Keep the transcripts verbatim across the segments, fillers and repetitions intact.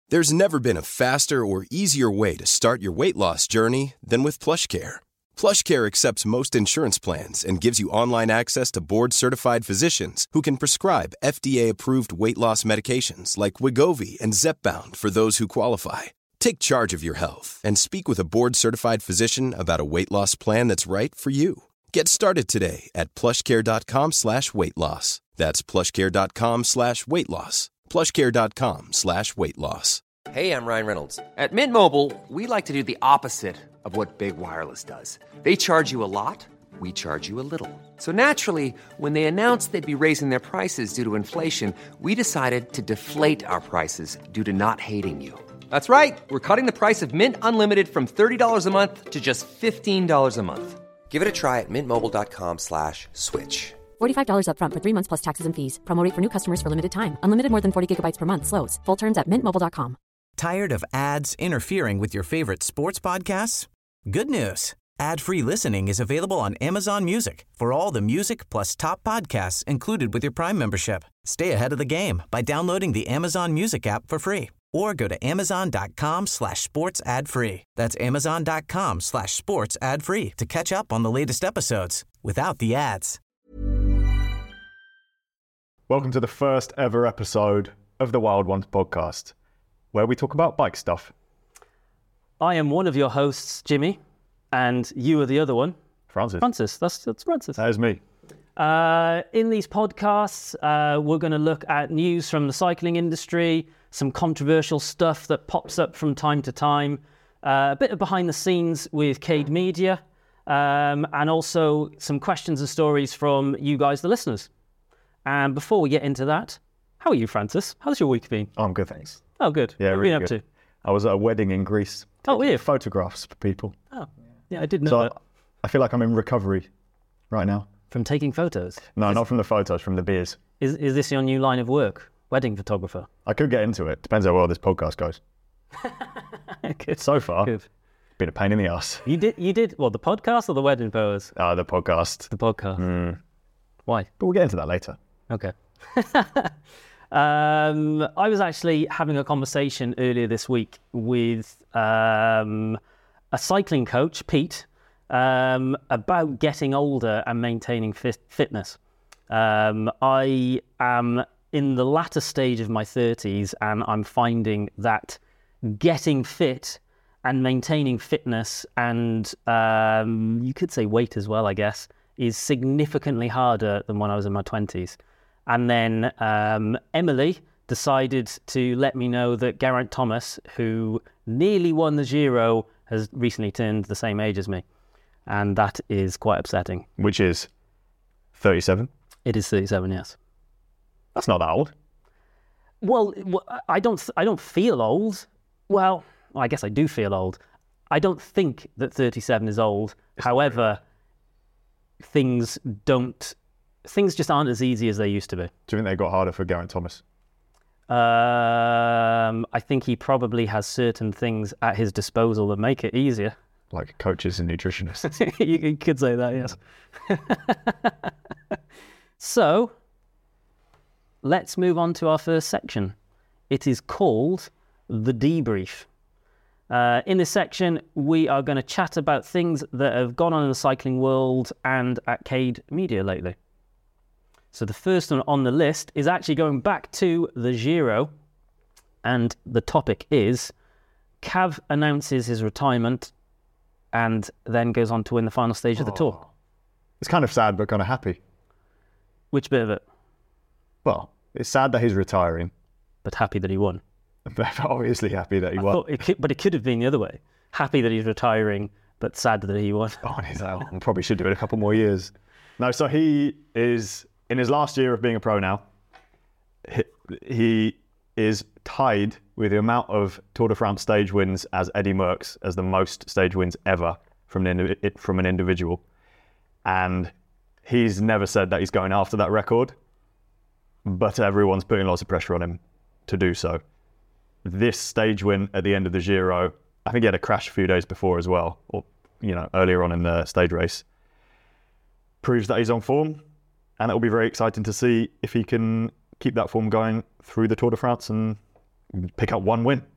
There's never been a faster or easier way to start your weight loss journey than with PlushCare. PlushCare accepts most insurance plans and gives you online access to board-certified physicians who can prescribe F D A-approved weight loss medications like Wegovy and Zepbound for those who qualify. Take charge of your health and speak with a board-certified physician about a weight loss plan that's right for you. Get started today at plushcare.com slash weight loss. That's plushcare.com slash weight loss. plushcare.com slash weight loss. Hey, I'm Ryan Reynolds. At Mint Mobile, we like to do the opposite of what Big Wireless does. They charge you a lot, we charge you a little. So naturally, when they announced they'd be raising their prices due to inflation, we decided to deflate our prices due to not hating you. That's right. We're cutting the price of Mint Unlimited from thirty dollars a month to just fifteen dollars a month. Give it a try at mintmobile.com slash switch. forty-five dollars up front for three months plus taxes and fees. Promo rate for new customers for limited time. Unlimited more than forty gigabytes per month. Slows full terms at mint mobile dot com. Tired of ads interfering with your favorite sports podcasts? Good news. Ad-free listening is available on Amazon Music for all the music plus top podcasts included with your Prime membership. Stay ahead of the game by downloading the Amazon Music app for free or go to amazon.com slash sports ad free. That's amazon.com slash sports ad free to catch up on the latest episodes without the ads. Welcome to the first ever episode of the Wild Ones podcast, where we talk about bike stuff. I am one of your hosts, Jimmy, and you are the other one. Francis. Francis, that's, that's Francis. That is me. Uh, in these podcasts, uh, we're going to look at news from the cycling industry, some controversial stuff that pops up from time to time, uh, a bit of behind the scenes with Cade Media, um, and also some questions and stories from you guys, the listeners. And before we get into that, how are you, Francis? How's your week been? Oh, I'm good, thanks. Oh, good. Yeah, what have really you been up good. to? I was at a wedding in Greece. Oh, were you? Photographs for people. Oh, yeah, I did know So that. I, I feel like I'm in recovery right now. From taking photos? No, is, not from the photos, from the beers. Is is this your new line of work? Wedding photographer? I could get into it. Depends how well this podcast goes. Good. So far, Good. been a pain in the ass. You did, you did, well, the podcast or the wedding photos? Uh, the podcast. The podcast. Mm. Why? But we'll get into that later. Okay. um, I was actually having a conversation earlier this week with um, a cycling coach, Pete, um, about getting older and maintaining fit- fitness. Um, I am in the latter stage of my thirties, and I'm finding that getting fit and maintaining fitness and um, you could say weight as well, I guess, is significantly harder than when I was in my twenties. And then um, Emily decided to let me know that Geraint Thomas, who nearly won the Giro, has recently turned the same age as me. And that is quite upsetting. Which is thirty-seven. It is thirty-seven, yes. That's not that old. Well, I don't, I don't feel old. Well, I guess I do feel old. I don't think that thirty-seven is old. It's However, things don't... Things just aren't as easy as they used to be. Do you think they got harder for Geraint Thomas? Um, I think he probably has certain things at his disposal that make it easier. Like coaches and nutritionists. you, you could say that, yes. So, let's move on to our first section. It is called The Debrief. Uh, in this section, we are going to chat about things that have gone on in the cycling world and at Cade Media lately. So the first one on the list is actually going back to the Giro, and the topic is Cav announces his retirement and then goes on to win the final stage of the tour. It's kind of sad, but kind of happy. Which bit of it? Well, it's sad that he's retiring. But happy that he won. But obviously happy that he I won. thought it could, but it could have been the other way. Happy that he's retiring, but sad that he won. Oh, he's out. Probably should do it a couple more years. No, so he is in his last year of being a pro now. He, he is tied with the amount of Tour de France stage wins as Eddie Merckx, as the most stage wins ever from an, from an individual. And he's never said that he's going after that record, but everyone's putting lots of pressure on him to do so. This stage win at the end of the Giro, I think he had a crash a few days before as well, or you know, earlier on in the stage race, proves that he's on form, and it'll be very exciting to see if he can keep that form going through the Tour de France and pick up one win.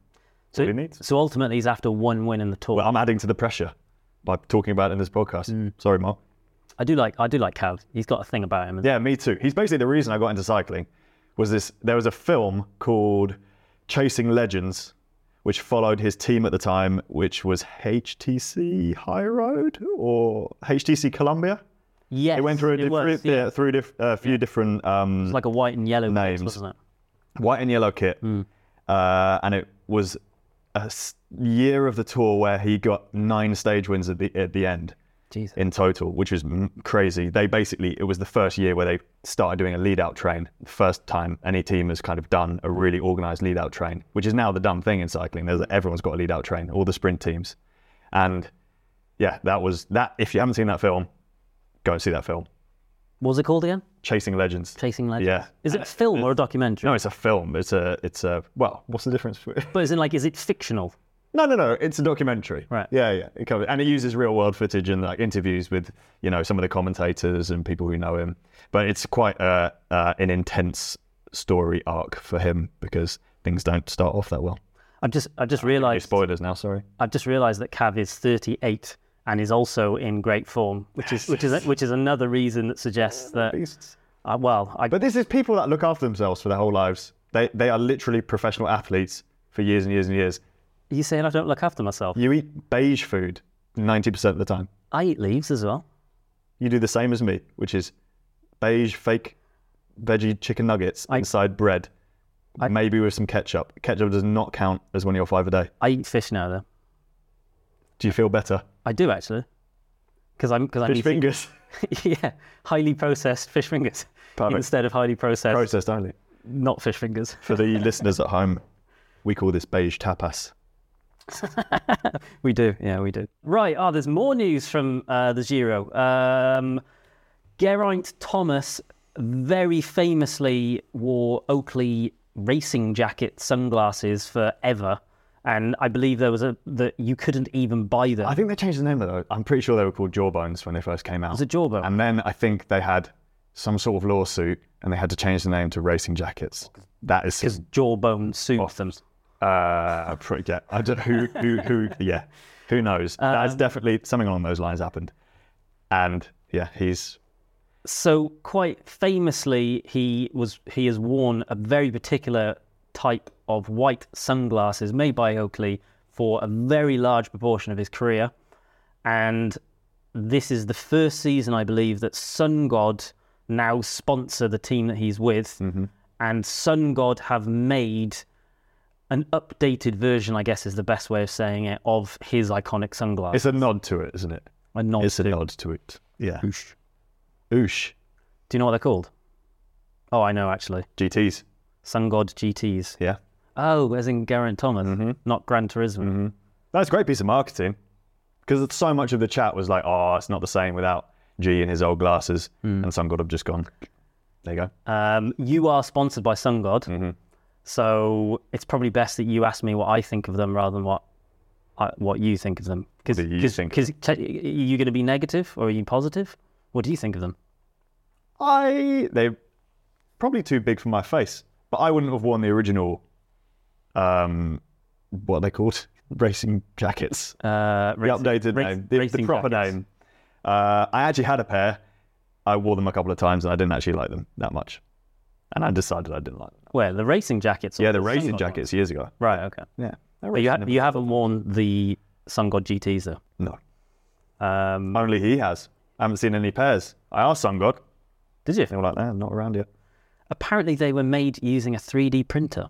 So, all he needs. so ultimately, he's after one win in the Tour. Well, I'm adding to the pressure by talking about it in this podcast. Mm. Sorry, Mark. I do like I do like Cav. He's got a thing about him. Yeah, me too. He's basically the reason I got into cycling. Was this? There was a film called Chasing Legends, which followed his team at the time, which was H T C High Road or H T C Columbia. Yes, it went through a it diff- was, yeah. yeah. through a diff- uh, few Yeah. different um, It's like a white and yellow names, kit, wasn't it? white and yellow kit, Mm. uh, and it was a s- year of the tour where he got nine stage wins at the at the end. Jesus. In total, which was m- crazy. They basically, it was the first year where they started doing a lead-out train. The first time any team has kind of done a really organised lead-out train, which is now the dumb thing in cycling. There's everyone's got a lead-out train, all the sprint teams. And yeah, that was that. If you haven't seen that film, go and see that film. What was it called again? Chasing Legends. Chasing Legends. Yeah. Is it a film or a documentary? No, it's a film. It's a, it's a, well, what's the difference? But is it like, is it fictional? No, no, no. It's a documentary. Right. Yeah, yeah. It covers, and it uses real world footage and like interviews with, you know, some of the commentators and people who know him. But it's quite uh, uh, an intense story arc for him because things don't start off that well. I've just, I just Any realised. spoilers now. Sorry. I've just realised that Cav is thirty-eight and is also in great form, which is which is which is another reason that suggests that. Uh, well, I, But this is people that look after themselves for their whole lives. They they are literally professional athletes for years and years and years. are you saying I don't look after myself? You eat beige food ninety percent of the time. I eat leaves as well. You do the same as me, which is beige fake veggie chicken nuggets I- inside bread, I- maybe with some ketchup. Ketchup does not count as one of your five a day. I eat fish now, though. Do you feel better? I do actually, because I'm because I'm Fish eating, fingers, yeah, highly processed fish fingers Perfect. instead of highly processed, processed only. not fish fingers. For the listeners at home, we call this beige tapas. We do, yeah, we do. Right, oh, there's more news from uh, the Giro. Um, Geraint Thomas very famously wore Oakley racing jacket sunglasses forever, and I believe there was a that you couldn't even buy them. I think they changed the name though. I'm pretty sure they were called Jawbones when they first came out. Was it Jawbone? And then I think they had some sort of lawsuit and they had to change the name to Racing Jackets. That is Because Jawbone sued them. Uh, pretty, yeah. I don't who who who. Yeah, who knows? That's Um, definitely something along those lines happened. And yeah, he's So quite famously, he was he has worn a very particular type of white sunglasses made by Oakley for a very large proportion of his career, and this is the first season, I believe, that Sun God now sponsor the team that he's with, Mm-hmm. and Sun God have made an updated version, I guess is the best way of saying it, of his iconic sunglasses. it's a nod to it, isn't it? a nod It's a to- nod to it. Yeah. Oosh. Oosh. Do you know what they're called? Oh, I know actually. G Ts. Sun God G Ts. Yeah. Oh, as in Geraint Thomas, Mm-hmm. not Gran Turismo. That's a great piece of marketing because so much of the chat was like, "Oh, it's not the same without G in his old glasses," and some God have just gone. There you go. Um, you are sponsored by Sun God, Mm-hmm. so it's probably best that you ask me what I think of them rather than what I, what you think of them. Because What do you think? Because are you going to be negative or are you positive? What do you think of them? I they're probably too big for my face, but I wouldn't have worn the original. Um, what are they called? Racing jackets. Uh, The updated race- name, the, the racing proper jackets. name. Uh, I actually had a pair. I wore them a couple of times and I didn't actually like them that much. And I decided I didn't like them. Where the racing jackets? or Yeah, the Sun racing God jackets ones? years ago. Right. Okay. Yeah. But you, ha- you haven't worn the Sun God G Ts though. No. Um, Only he has. I haven't seen any pairs. I asked Sun God. did you? They were like, nah, not around yet. Apparently, they were made using a three D printer.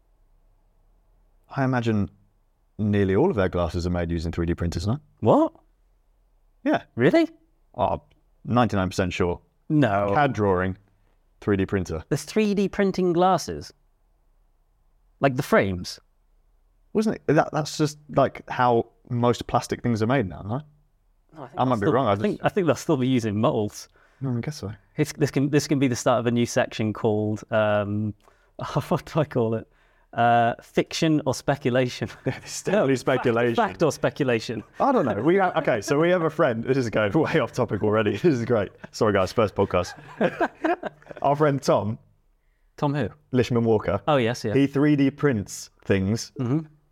I imagine nearly all of their glasses are made using three D printers, no? What? Yeah. Really? Oh, ninety-nine percent sure. No. C A D drawing, three D printer. There's three D printing glasses. Like the frames. Wasn't it? That, that's just like how most plastic things are made now, no? No, I might be wrong. I I think I think they'll still be using molds. No, I guess so. It's, this can this can be the start of a new section called um, what do I call it? Uh, fiction or speculation? It's definitely speculation. Fact or speculation? I don't know. We have, okay, so we have a friend. This is going way off topic already. This is great. Sorry, guys. First podcast. Our friend Tom Tom who? Lishman Walker. Oh yes, yeah. He three D prints things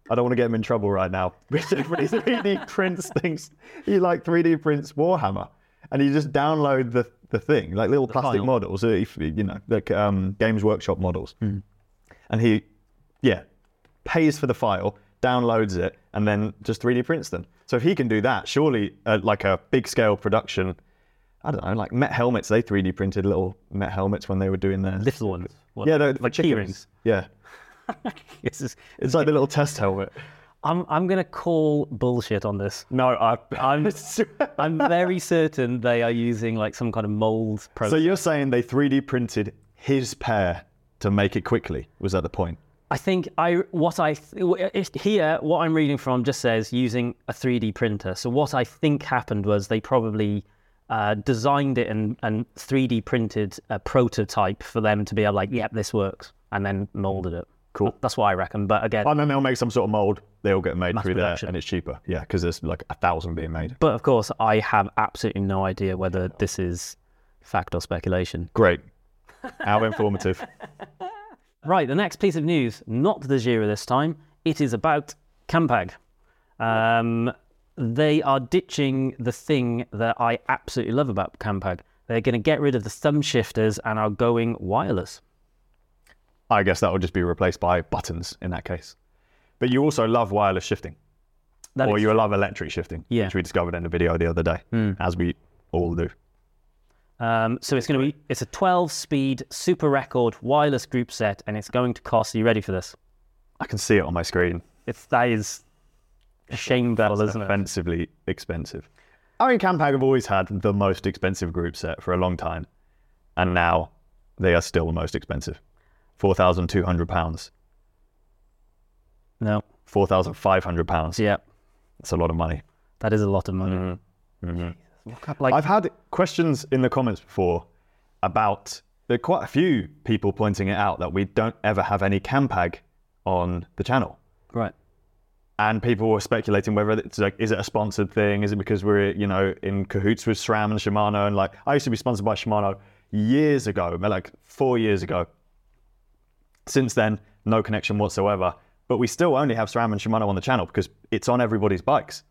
I don't want to get him in trouble right now. But he three D prints things. He like three D prints Warhammer, and you just download the the thing, like little The plastic file. models, uh, if, you know, like um, Games Workshop models. Mm. And he, yeah, pays for the file, downloads it, and then just three D prints them. So if he can do that, surely uh, like a big scale production, I don't know, like Met helmets, they three D printed little Met helmets when they were doing their Little ones. What? Yeah, they're like chickens. key rings. Yeah, This is, it's like the little test helmet. I'm I'm gonna call bullshit on this. No, I, I'm I'm very certain they are using like some kind of mold So process. you're saying they three D printed his pair to make it quickly? Was that the point? I think I what I th- here what I'm reading from just says using a three D printer. So what I think happened was they probably uh, designed it and and three D printed a prototype for them to be able like, yep, this works, and then molded it. Cool. That's what I reckon. But again, And then they'll make some sort of mold. They all get made Mass through production. there, and it's cheaper. Yeah, because there's like a thousand being made. but of course, I have absolutely no idea whether this is fact or speculation. Great. How informative. Right, the next piece of news, not the Gira this time. It is about Campag. Um, they are ditching the thing that I absolutely love about Campag. They're going to get rid of the thumb shifters and are going wireless. I guess that will just be replaced by buttons in that case. But you also love wireless shifting. That or is- you love electric shifting, Yeah. which we discovered in a video the other day, as we all do. Um, so it's going to be it's a twelve speed super record wireless group set, and it's going to cost. Are you ready for this? I can see it on my screen. It's that is shameful, isn't it? Offensively expensive. I mean, Campag have always had the most expensive group set for a long time, and now they are still the most expensive. four thousand two hundred pounds. No. four thousand five hundred pounds. Yeah, That's a lot of money. that is a lot of money. Like, I've had questions in the comments before about, there are quite a few people pointing it out that we don't ever have any Campag on the channel. right. And people were speculating whether it's like, is it a sponsored thing? Is it because we're, you know, in cahoots with SRAM and Shimano? And like, I used to be sponsored by Shimano years ago, like four years ago. Since then, no connection whatsoever. But we still only have SRAM and Shimano on the channel because it's on everybody's bikes.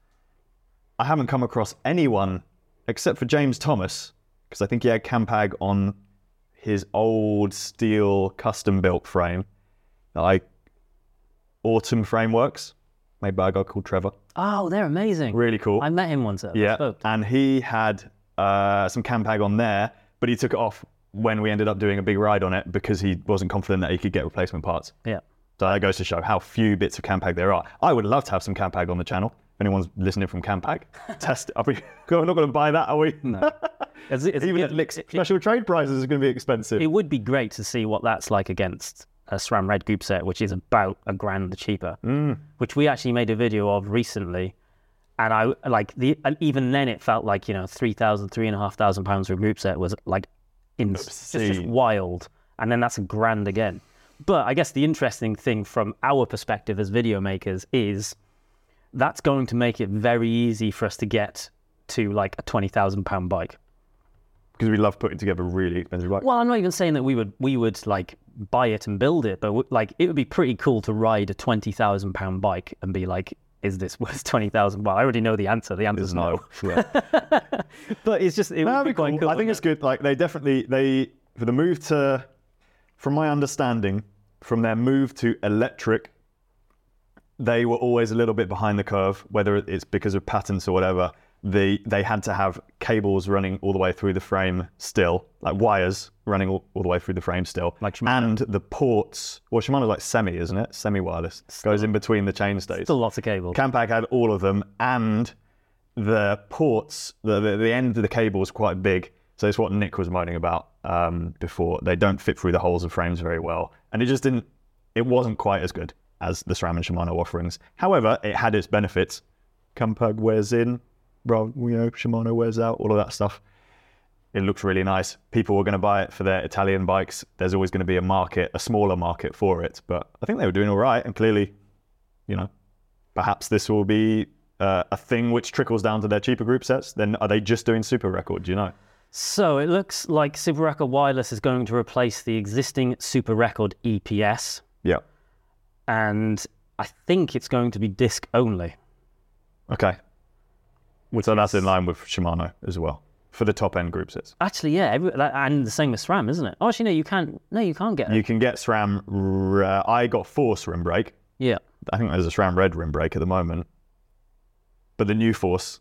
I haven't come across anyone except for James Thomas, because I think he had Campag on his old steel custom-built frame, like Autumn Frameworks, made by a guy called Trevor. Oh, they're amazing. Really cool. I met him once at Yeah, Spoke. and he had uh, some Campag on there, but he took it off when we ended up doing a big ride on it because he wasn't confident that he could get replacement parts. Yeah. So that goes to show how few bits of Campag there are. I would love to have some Campag on the channel. If anyone's listening from Campag, test it. Are we we're not going to buy that, are we? No. It's, it's, Even it, at Lick's it- special trade prices is going to be expensive. it would be great to see what that's like against a SRAM Red group set, which is about a grand cheaper, Mm. which we actually made a video of recently. And I like the and even then it felt like, you know, three thousand, three and a half thousand pounds for a group set was like in, it's just Obscene. wild. And then that's a grand again. But I guess the interesting thing from our perspective as video makers is that's going to make it very easy for us to get to like a twenty thousand pound bike. Because we love putting together really expensive bikes. Well, I'm not even saying that we would we would like buy it and build it, but w- like it would be pretty cool to ride a twenty thousand pound bike and be like, is this worth twenty thousand? Well, I already know the answer. The answer is no. Yeah. But it's just it would That'd be be quite cool. cool. I think it's good. Like they definitely they for the move to, from my understanding, from their move to electric, they were always a little bit behind the curve. Whether it's because of patents or whatever, they they had to have cables running all the way through the frame still, like wires running all, all the way through the frame still, Like Shimano. and the ports. Well, Shimano's like semi, isn't it? Semi-wireless goes in between the chainstays. Still lots of cables. Campag had all of them, and the ports, the, the the end of the cable was quite big. So it's what Nick was moaning about um, before. They don't fit through the holes of frames very well, and it just didn't. It wasn't quite as good as the SRAM and Shimano offerings. However, it had its benefits. Campag wears in, well, you know, Shimano wears out. All of that stuff. It looks really nice. People were going to buy it for their Italian bikes. There's always going to be a market, a smaller market for it. But I think they were doing all right, and clearly, you know, perhaps this will be uh, a thing which trickles down to their cheaper group sets. Then are they just doing Super Record? Do you know? So it looks like Super Record Wireless is going to replace the existing Super Record E P S, Yeah. and I think it's going to be disc only. Okay. So that's in line with Shimano as well for the top end group sets. Actually, yeah, every, and the same with SRAM, isn't it? Oh, actually, no, you can't. No, you can't get it. You can get SRAM. Uh, I got Force rim brake. Yeah. I think there's a SRAM red rim brake at the moment. But the new Force,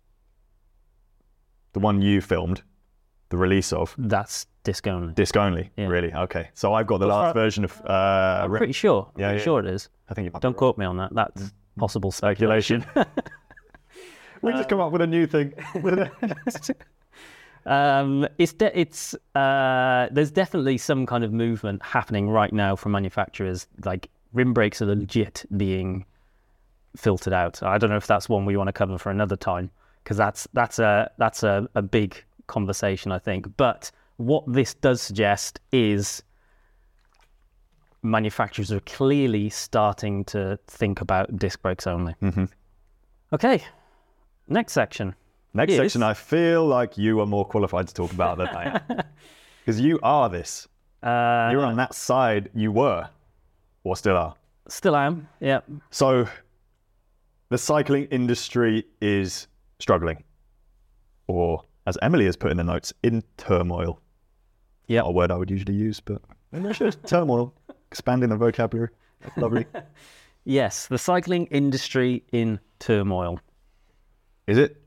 the one you filmed, the release of, That's disc only. disc only. Yeah. Really? Okay. So I've got the last version of. Uh, I'm rim- pretty sure. Yeah, pretty yeah. sure it is. I think you might be Don't right. quote me on that. That's possible speculation. We just come up with a new thing. Um, it's de- it's uh, there's definitely some kind of movement happening right now from manufacturers. Like rim brakes are legit being filtered out. I don't know if that's one we want to cover for another time because that's that's a that's a, a big conversation, I think. But what this does suggest is manufacturers are clearly starting to think about disc brakes only. Mm-hmm. Okay, next section. Next Is- section, I feel like you are more qualified to talk about than I am. Because you are this. Uh, You're on that side, you were, or still are. Still am. Yeah. So, the cycling industry is struggling. Or, as Emily has put in the notes, in turmoil. Yeah. Not a word I would usually use, but turmoil. Expanding the vocabulary. That's lovely. Yes, the cycling industry in turmoil. Is it?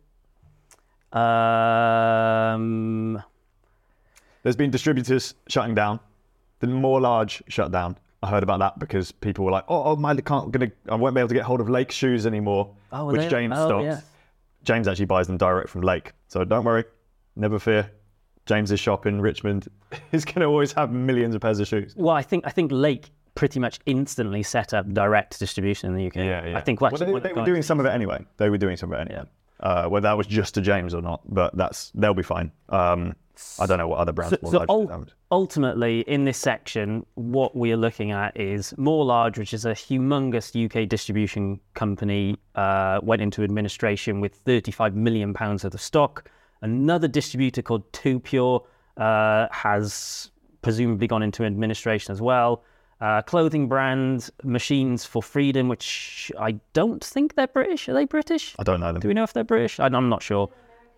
Um, There's been distributors shutting down. The more large shut down. I heard about that because people were like, "Oh, oh my, can't gonna, I won't be able to get hold of Lake shoes anymore," Oh, were which they- James oh, stocks. yeah. James actually buys them direct from Lake, so don't worry, never fear. James's shop in Richmond is going to always have millions of pairs of shoes. well, I think I think Lake pretty much instantly set up direct distribution in the U K. I think Well, actually they, one of they the were guys- doing some of it anyway. They were doing some of it anyway. Uh, whether that was just to James or not, but that's they'll be fine. Um, I don't know what other brands. So, more so large ul- have. ultimately, in this section, what we are looking at is More Large, which is a humongous U K distribution company, uh, went into administration with thirty-five million pounds worth of stock. Another distributor called Two Pure uh, has presumably gone into administration as well. Uh, clothing brand Machines for Freedom, which I don't think they're British. Are they British? I don't know them. Do we know if they're British? I, I'm not sure.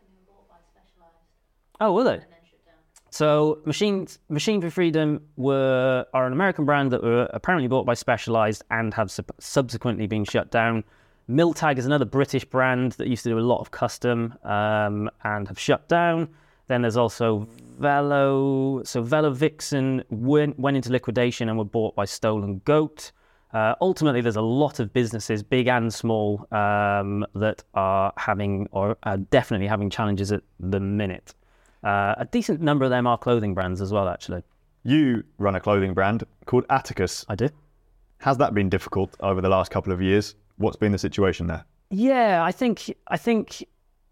Oh, were they? So Machines Machine for Freedom were are an American brand that were apparently bought by Specialized and have sub- subsequently been shut down. Miltag is another British brand that used to do a lot of custom um, and have shut down. Then there's also Velo. So Velo Vixen went, went into liquidation and were bought by Stolen Goat. Uh, ultimately, there's a lot of businesses, big and small, um, that are having or are definitely having challenges at the minute. Uh, a decent number of them are clothing brands as well, actually. You run a clothing brand called Atticus. I do. Has that been difficult over the last couple of years? What's been the situation there? Yeah, I think I think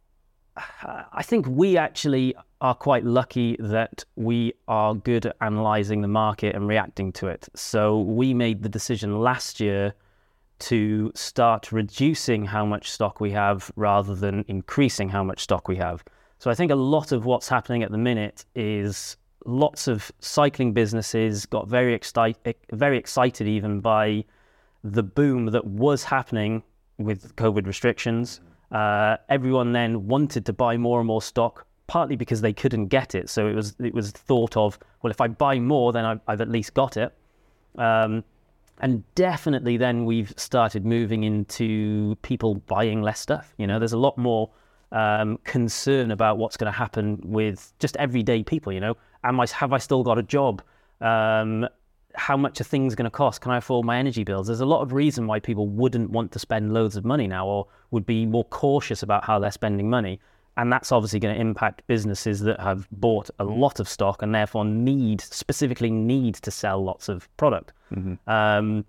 I think we actually are quite lucky that we are good at analysing the market and reacting to it. So we made the decision last year to start reducing how much stock we have rather than increasing how much stock we have. So I think a lot of what's happening at the minute is lots of cycling businesses got very excited, very excited even by the boom that was happening with COVID restrictions. Uh, everyone then wanted to buy more and more stock, partly because they couldn't get it. So it was it was thought of, well, if I buy more, then I've, I've at least got it. Um, and definitely then we've started moving into people buying less stuff. You know, there's a lot more um, concern about what's going to happen with just everyday people. You know, am I have I still got a job? Um, how much are things going to cost? Can I afford my energy bills? There's a lot of reason why people wouldn't want to spend loads of money now, or would be more cautious about how they're spending money. And that's obviously going to impact businesses that have bought a lot of stock and therefore need, specifically need to sell lots of product. Mm-hmm. Um,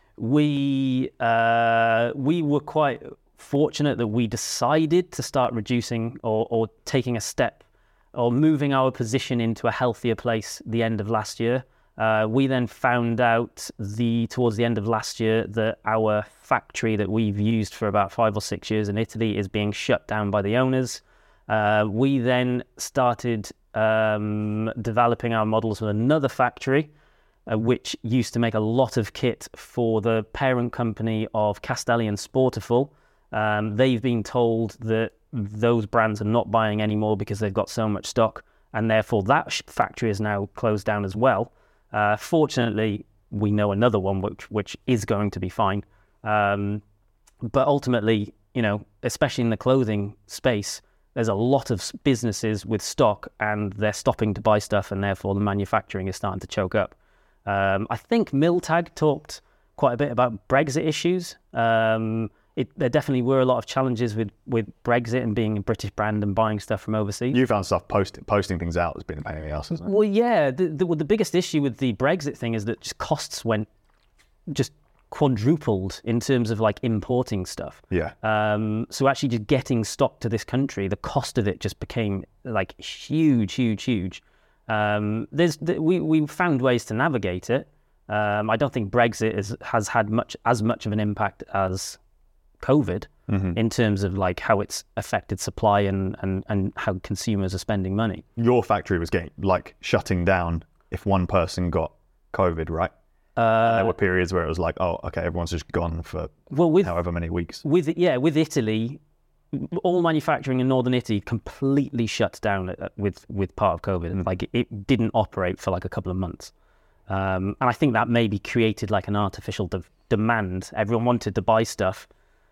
we uh, we were quite fortunate that we decided to start reducing or, or taking a step or moving our position into a healthier place the end of last year. Uh, we then found out the towards the end of last year that our factory that we've used for about five or six years in Italy is being shut down by the owners. Uh, we then started um, developing our models with another factory. uh, which used to make a lot of kit for the parent company of Castellian Sportiful. Um, they've been told that those brands are not buying anymore because they've got so much stock, and therefore that sh- factory is now closed down as well. Uh, fortunately, we know another one which which is going to be fine. Um, but ultimately, you know, especially in the clothing space, there's a lot of s- businesses with stock and they're stopping to buy stuff, and therefore the manufacturing is starting to choke up. Um, I think Miltag talked quite a bit about Brexit issues. Um, it, there definitely were a lot of challenges with, with Brexit and being a British brand and buying stuff from overseas. You found stuff post, posting things out has been a pain in the ass, hasn't it? Well, yeah. The, the, the biggest issue with the Brexit thing is that just costs went just quadrupled in terms of like importing stuff. Yeah. Um, so actually just getting stock to this country, the cost of it just became like huge, huge, huge. Um, there's we we found ways to navigate it. Um, I don't think Brexit is, has had much as much of an impact as COVID mm-hmm. in terms of like how it's affected supply and, and, and how consumers are spending money. Your factory was getting like shutting down if one person got COVID, right? Uh, there were periods where it was like, oh, okay, everyone's just gone for well, with, however many weeks. With yeah, with Italy, all manufacturing in northern Italy completely shut down with with part of COVID. Mm. Like it didn't operate for like a couple of months, um, and I think that maybe created like an artificial de- demand. Everyone wanted to buy stuff,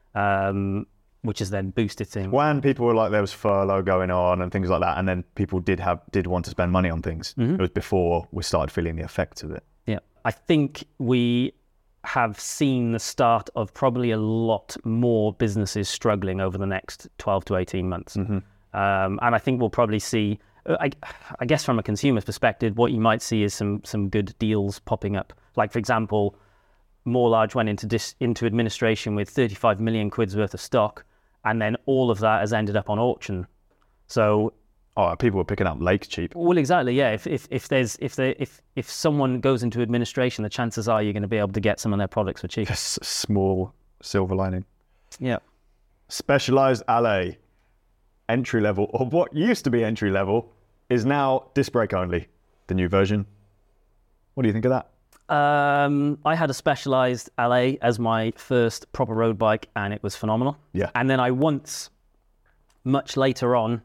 um, which has then boosted things. When people were like, there was furlough going on and things like that, and then people did have did want to spend money on things. Mm-hmm. It was before we started feeling the effects of it. Yeah, I think we have seen the start of probably a lot more businesses struggling over the next twelve to eighteen months. Mm-hmm. Um, and I think we'll probably see, I, I guess from a consumer's perspective, what you might see is some some good deals popping up. Like, for example, Morlarge went into dis, into administration with thirty-five million quid's worth of stock, and then all of that has ended up on auction. So... Oh, people were picking up Lake cheap. Well, exactly, yeah. If if if there's if they if if someone goes into administration, the chances are you're going to be able to get some of their products for cheap. Just a small silver lining. Yeah. Specialized Allez, entry level, or what used to be entry level, is now disc brake only. The new version. What do you think of that? Um, I had a Specialized Allez as my first proper road bike, and it was phenomenal. Yeah. And then I once, much later on,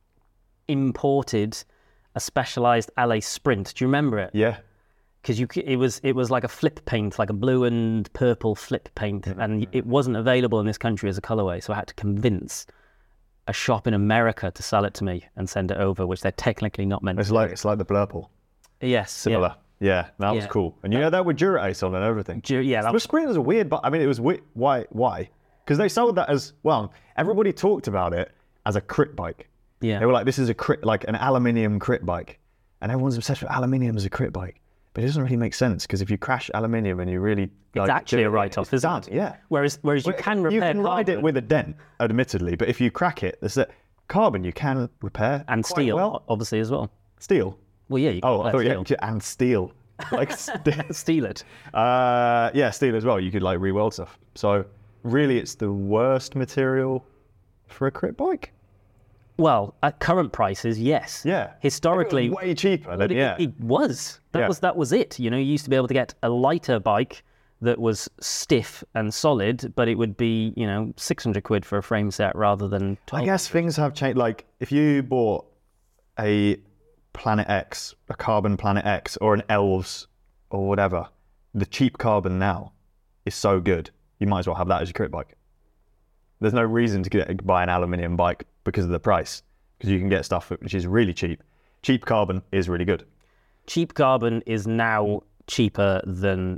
imported a Specialized Allez Sprint. Do you remember it? Yeah. Because you, it was it was like a flip paint, like a blue and purple flip paint, mm-hmm. and it wasn't available in this country as a colorway. So I had to convince a shop in America to sell it to me and send it over, which they're technically not meant it's to. Like it's like the Blurple. Yes, similar. Yeah, yeah that was yeah. cool. And you know that with Dura-Ace on and everything. Dur- yeah, that the was... Sprint was a weird, but I mean, it was weird. Why? Why? Because they sold that as well. Everybody talked about it as a crit bike. Yeah. They were like, this is a crit, like an aluminium crit bike. And everyone's obsessed with aluminium as a crit bike. But it doesn't really make sense, because if you crash aluminium and you really... It's like, actually a write-off, isn't it? Yeah. Whereas whereas you well, can repair You can ride carbon. it with a dent, admittedly, but if you crack it, there's that carbon you can repair. And quite steel, well. obviously, as well. Steel? Well, yeah, you can Oh, I thought, steel. yeah, and steel. Like st- steal it. Uh, yeah, steel as well. You could like re-weld stuff. So really, it's the worst material for a crit bike. Well, at current prices, yes. Yeah. Historically, it was way cheaper. Than, it, yeah. it was. That Yeah. was that was it. You know, you used to be able to get a lighter bike that was stiff and solid, but it would be, you know, six hundred quid for a frame set rather than twelve. I guess things have changed. Like if you bought a Planet X, a carbon Planet X, or an Elves, or whatever, the cheap carbon now is so good. You might as well have that as your crit bike. There's no reason to get, buy an aluminium bike because of the price, because you can get stuff which is really cheap. Cheap carbon is really good. Cheap carbon is now cheaper than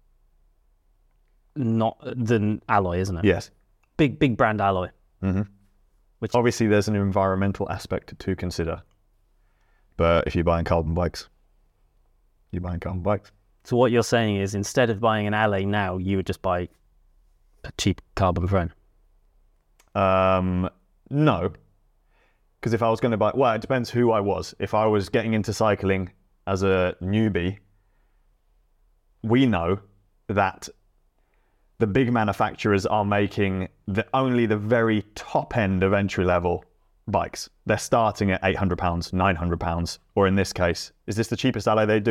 not than alloy, isn't it? Yes. Big big brand alloy. Mm-hmm. Which obviously there's an environmental aspect to consider, but if you're buying carbon bikes, you're buying carbon bikes. So what you're saying is, instead of buying an Allez now, you would just buy a cheap carbon frame. Um, no, because if I was going to buy, well, it depends who I was. If I was getting into cycling as a newbie, we know that the big manufacturers are making the only the very top end of entry level bikes. They're starting at eight hundred pounds, nine hundred pounds, or in this case, is this the cheapest Allez they do?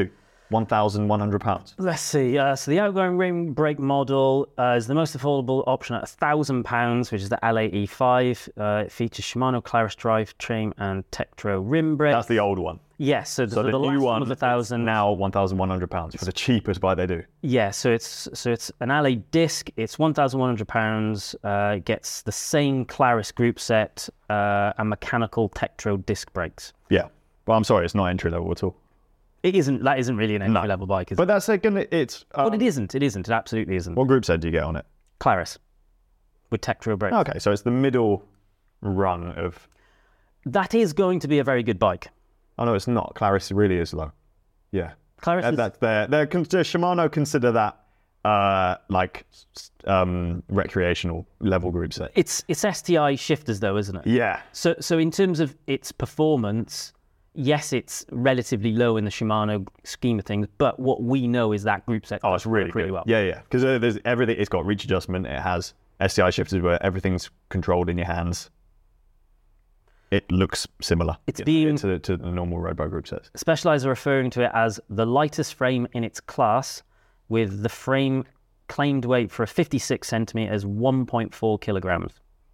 one thousand one hundred pounds. Let's see. Uh, so the outgoing rim brake model uh, is the most affordable option at one thousand pounds, which is the L A E five. Uh, it features Shimano Claris drivetrain and Tektro rim brakes. That's the old one. Yes, so, So so the, the new last one one was a thousand. now one thousand one hundred pounds for the cheapest bike they do. Yeah, so it's so it's an Alley disc. It's one thousand one hundred pounds. Uh, it gets the same Claris group set uh, and mechanical Tektro disc brakes. Yeah, well, I'm sorry, it's not entry level at all. It isn't. That isn't really an entry No. level bike, is But it? that's like, gonna- it's. Um, But it isn't. It isn't. It absolutely isn't. What group set do you get on it? Claris with Tektro brakes. Okay, so it's the middle run of. That is going to be a very good bike. Oh no, it's not. Claris really is low. Yeah, Claris that, is, that's their. They're, con- Shimano consider that uh, like um, recreational level group set. it's it's S T I shifters though, isn't it? Yeah, So so in terms of its performance, yes, it's relatively low in the Shimano scheme of things. But what we know is that group set. oh, it's really pretty good. well. Yeah, yeah, because uh, there's everything. It's got reach adjustment. It has S T I shifters where everything's controlled in your hands. It looks similar. It's you know, being- to, to the normal road bike group sets. Specialized are referring to it as the lightest frame in its class, with the frame claimed weight for a fifty-six centimeters, one point four kilograms.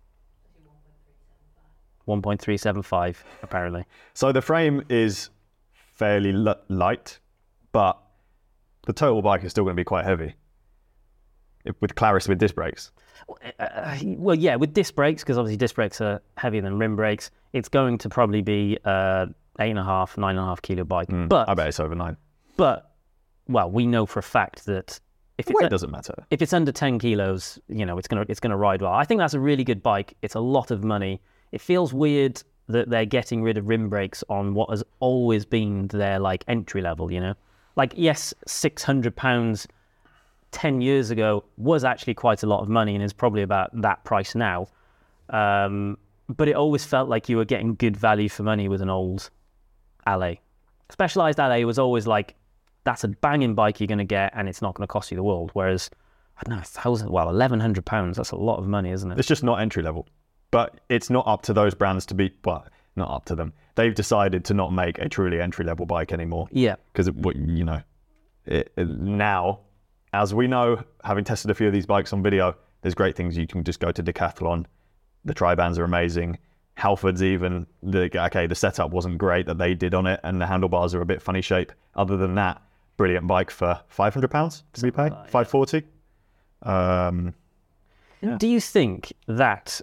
one point three seven five, apparently. So the frame is fairly l- light, but the total bike is still going to be quite heavy. If, with Claris with disc brakes. Uh, well, yeah, with disc brakes, because obviously disc brakes are heavier than rim brakes, it's going to probably be uh, eight and a half, nine and a half kilo bike. but I bet it's over nine. But, well, we know for a fact that if it's, Weight a- doesn't matter. if it's under ten kilos, you know, it's gonna it's gonna ride well. I think that's a really good bike. It's a lot of money. It feels weird that they're getting rid of rim brakes on what has always been their like entry level. You know, like yes, six hundred pounds ten years ago was actually quite a lot of money and is probably about that price now. Um, but it always felt like you were getting good value for money with an old Alley. Specialized Alley was always like, that's a banging bike you're going to get and it's not going to cost you the world. Whereas, I don't know, a thousand, well, eleven hundred pounds, that's a lot of money, isn't it? It's just not entry level. But it's not up to those brands to be, well, not up to them. They've decided to not make a truly entry level bike anymore. Yeah. Because, you know, it, it, now, as we know, having tested a few of these bikes on video, there's great things. You can just go to Decathlon. The tri-bands are amazing. Halford's even, the, okay, the setup wasn't great that they did on it, and the handlebars are a bit funny shape. Other than that, brilliant bike for five hundred pounds, did we pay? five forty. Um, yeah. Do you think that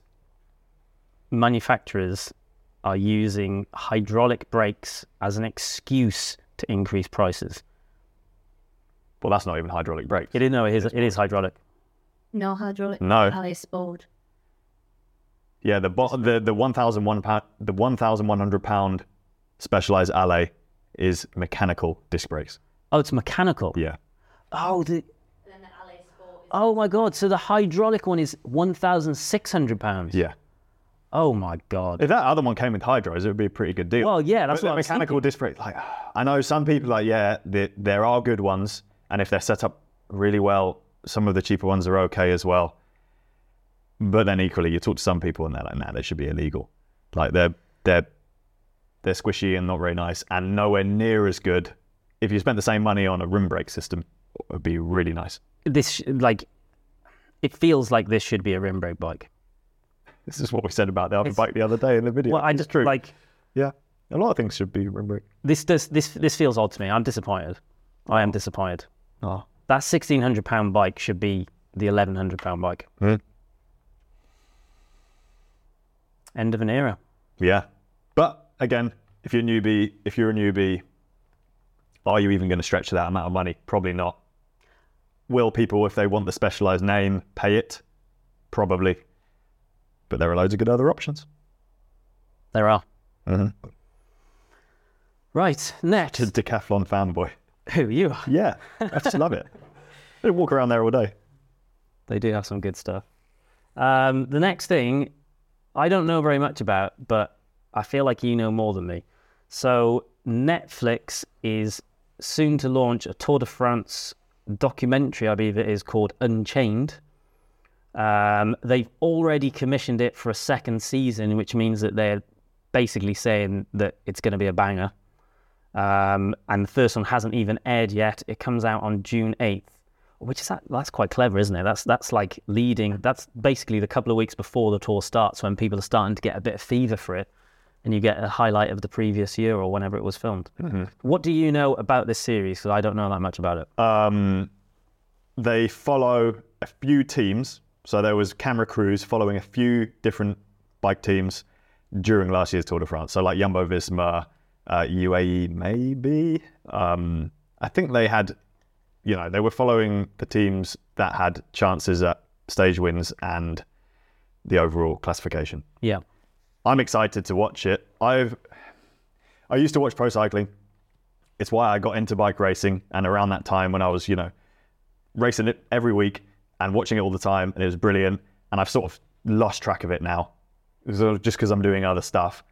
manufacturers are using hydraulic brakes as an excuse to increase prices? Well, that's not even hydraulic brakes. It is, no, it is, it is hydraulic. No hydraulic. No. Alley Sport. Yeah, the bo- the the one thousand one pound, the one thousand one hundred pound Specialized Alley is mechanical disc brakes. Oh, it's mechanical. Yeah. Oh, the, Then the Alley Sport is oh my God. So the hydraulic one is one thousand six hundred pounds. Yeah. Oh my God. If that other one came with hydros, it would be a pretty good deal. Well, yeah, that's But what the I was mechanical disc brake. Like, I know some people are like, yeah, there, there are good ones, and if they're set up really well, some of the cheaper ones are okay as well. But then equally, you talk to some people and they're like, nah, they should be illegal. Like they're they're they're squishy and not very nice, and nowhere near as good. If you spent the same money on a rim brake system, it would be really nice. This, sh- like, it feels like this should be a rim brake bike. This is what we said about the other It's- bike the other day in the video. Well, I It's just, true. like, Yeah, a lot of things should be rim brake. this does, this, this feels odd to me. I'm disappointed. I am disappointed. Oh. That sixteen hundred pound bike should be the eleven hundred pound bike. Hmm. End of an era. Yeah. But again, if you're a newbie, if you're a newbie, are you even going to stretch to that amount of money? Probably not. Will people, if they want the Specialized name, pay it? Probably. But there are loads of good other options. There are. Mm-hmm. Right, next. Just Decathlon fanboy. Who, you? Yeah, I just love it. I walk around there all day. They do have some good stuff. Um, the next thing, I don't know very much about, but I feel like you know more than me. So Netflix is soon to launch a Tour de France documentary, I believe it is, called Unchained. Um, they've already commissioned it for a second season, which means that they're basically saying that it's going to be a banger. Um, and the first one hasn't even aired yet. It comes out on June eighth, which is that, that's quite clever, isn't it? That's that's like leading, that's basically the couple of weeks before the tour starts when people are starting to get a bit of fever for it, and you get a highlight of the previous year or whenever it was filmed. Mm-hmm. What do you know about this series? Because I don't know that much about it. Um, they follow a few teams. So there was camera crews following a few different bike teams during last year's Tour de France. So like Jumbo-Visma, uh, U A E maybe. Um, I think they had, you know, they were following the teams that had chances at stage wins and the overall classification. Yeah. I'm excited to watch it. I've I used to watch pro cycling. It's why I got into bike racing, and around that time when I was, you know, racing it every week and watching it all the time, and it was brilliant, and I've sort of lost track of it now, so just because I'm doing other stuff.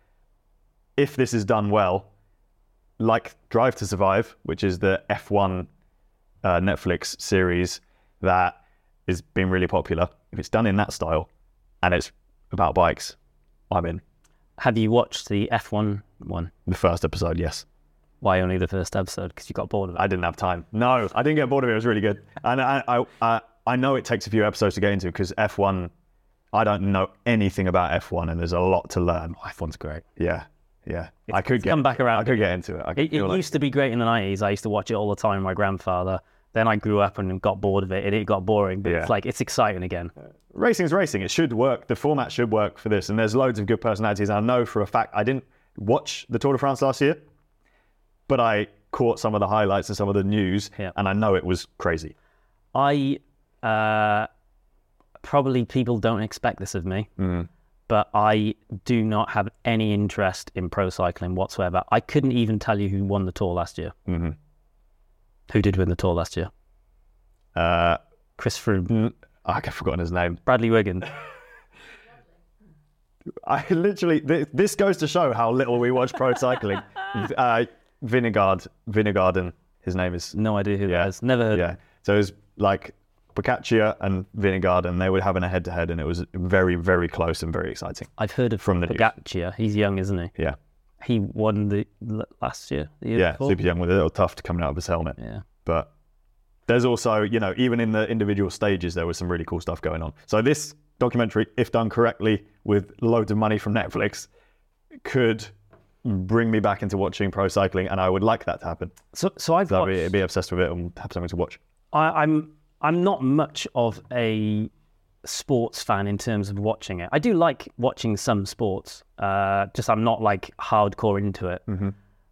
If this is done well, like Drive to Survive, which is the F one uh, Netflix series that is being really popular, if it's done in that style and it's about bikes, I'm in. Have you watched the F one one? The first episode, yes. Why only the first episode? Because you got bored of it? I didn't have time. No, I didn't get bored of it. It was really good. And I I, I, I know it takes a few episodes to get into because F one, I don't know anything about F one and there's a lot to learn. Oh, F one's great. Yeah, yeah. It's, I could it's get come back around. I could get into it. I It, it like... used to be great in the nineties. I used to watch it all the time with my grandfather. Then I grew up and got bored of it, and it got boring. But Yeah. it's like, it's exciting again. Racing's racing. It should work. The format should work for this. And there's loads of good personalities. I know for a fact, I didn't watch the Tour de France last year, but I caught some of the highlights and some of the news, Yeah. and I know it was crazy. I, uh, probably people don't expect this of me, Mm. but I do not have any interest in pro cycling whatsoever. I couldn't even tell you who won the Tour last year. Mm-hmm. Who did win the Tour last year? Uh, Chris Froome. I've forgotten his name. Bradley Wiggins. I literally, th- this goes to show how little we watch pro cycling. uh, Vingegaard, Vingegaarden, his name is. No idea who Yeah. that is. Never heard. Yeah. So it was like Pogacar and Vingegaarden, they were having a head-to-head, and it was very, very close and very exciting. I've heard of From the news. Pogacar. He's young, isn't he? Yeah. He won the l- last year. The year Yeah, before? super young with a little tuft coming out of his helmet. Yeah. But there's also, you know, even in the individual stages, there was some really cool stuff going on. So this documentary, if done correctly with loads of money from Netflix, could bring me back into watching pro cycling, and I would like that to happen. So, so I've So I'd watched, be, be obsessed with it and have something to watch. I, I'm I'm not much of a sports fan in terms of watching it. I do like watching some sports. Uh, just I'm not like hardcore into it. Mm-hmm.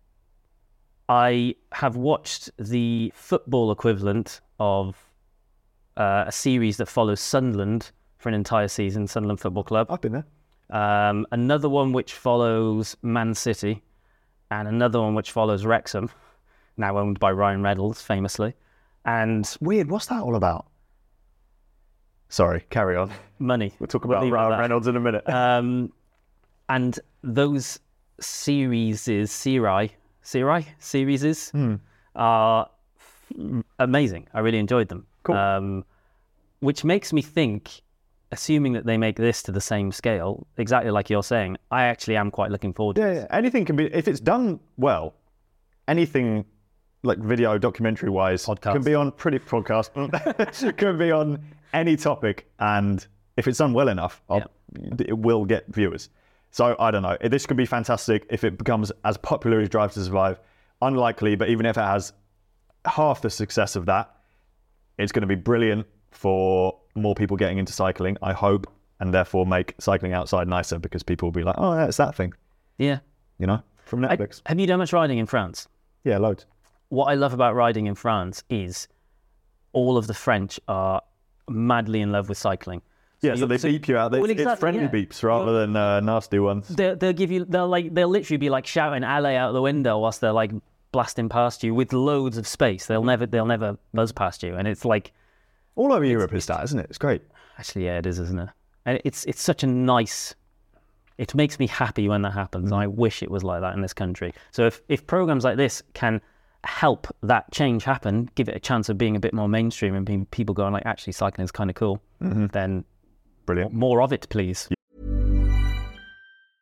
I have watched the football equivalent of uh, a series that follows Sunderland for an entire season, Sunderland Football Club. I've been there. Um, another one which follows Man City, and another one which follows Wrexham, now owned by Ryan Reynolds, famously. And Weird, what's that all about? Sorry, carry on. money. We'll talk We'll about leave it at Ryan that. Reynolds in a minute. Um, and those series is Serai, Serai series Hmm. are amazing. I really enjoyed them. Cool. Um, which makes me think, assuming that they make this to the same scale, exactly like you're saying, I actually am quite looking forward to Yeah, it. yeah, anything can be, if it's done well, anything like video, documentary wise, Podcast. can be on pretty podcast, can be on any topic. And if it's done well enough, I'll, it will get viewers. So I don't know. This could be fantastic if it becomes as popular as Drive to Survive. Unlikely, but even if it has half the success of that, it's going to be brilliant for more people getting into cycling, I hope, and therefore make cycling outside nicer because people will be like, oh, yeah, it's that thing, Yeah. you know, from I- Netflix. have you done much riding in France? Yeah, loads. What I love about riding in France is all of the French are madly in love with cycling. Yeah, so you- they beep you out. It's, Well, it's exactly, friendly yeah. beeps rather than uh, nasty ones. They'll, they'll give you, they'll like, they'll literally be like shouting "allez" out the window whilst they're like blasting past you with loads of space. They'll never, they'll never buzz past you, and it's like, All over Europe is that, isn't it? It's great. actually, yeah, it is, isn't it? And it's it's such a nice. It makes me happy when that happens. I wish it was like that in this country. So if if programs like this can help that change happen, give it a chance of being a bit more mainstream and being people going like, actually, cycling is kind of cool, then Brilliant. more of it, please.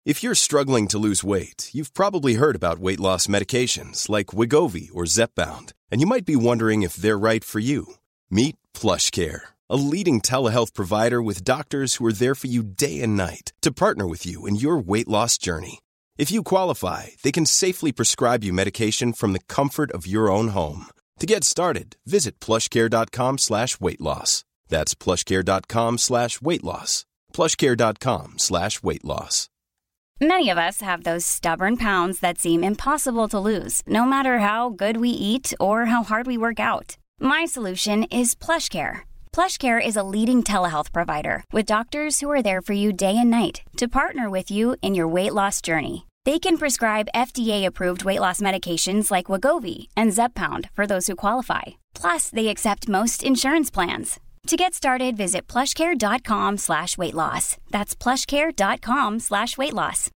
If you're struggling to lose weight, you've probably heard about weight loss medications like Wegovy or Zepbound, and you might be wondering if they're right for you. Meet PlushCare, a leading telehealth provider with doctors who are there for you day and night to partner with you in your weight loss journey. If you qualify, they can safely prescribe you medication from the comfort of your own home. To get started, visit plushcare.com slash weight loss. That's plushcare.com slash weight loss. plushcare.com slash weight loss. Many of us have those stubborn pounds that seem impossible to lose, no matter how good we eat or how hard we work out. My solution is PlushCare. PlushCare is a leading telehealth provider with doctors who are there for you day and night to partner with you in your weight loss journey. They can prescribe F D A-approved weight loss medications like Wegovy and Zepbound for those who qualify. Plus, they accept most insurance plans. To get started, visit plushcare.com slash weight loss. That's plushcare.com slash weight loss.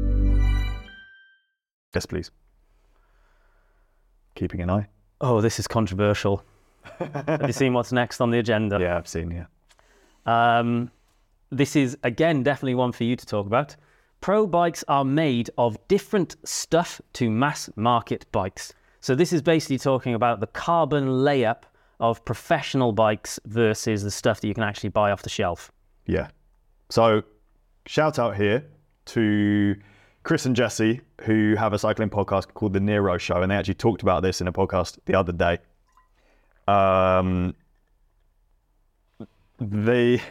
Yes, please. Keeping an eye. Oh, this is controversial. Have you seen what's next on the agenda? Yeah, I've seen, yeah. Um, this is, again, definitely one for you to talk about. Pro bikes are made of different stuff to mass market bikes. So this is basically talking about the carbon layup of professional bikes versus the stuff that you can actually buy off the shelf. Yeah. So shout out here to Chris and Jesse, who have a cycling podcast called The Nero Show, and they actually talked about this in a podcast the other day. Um, they,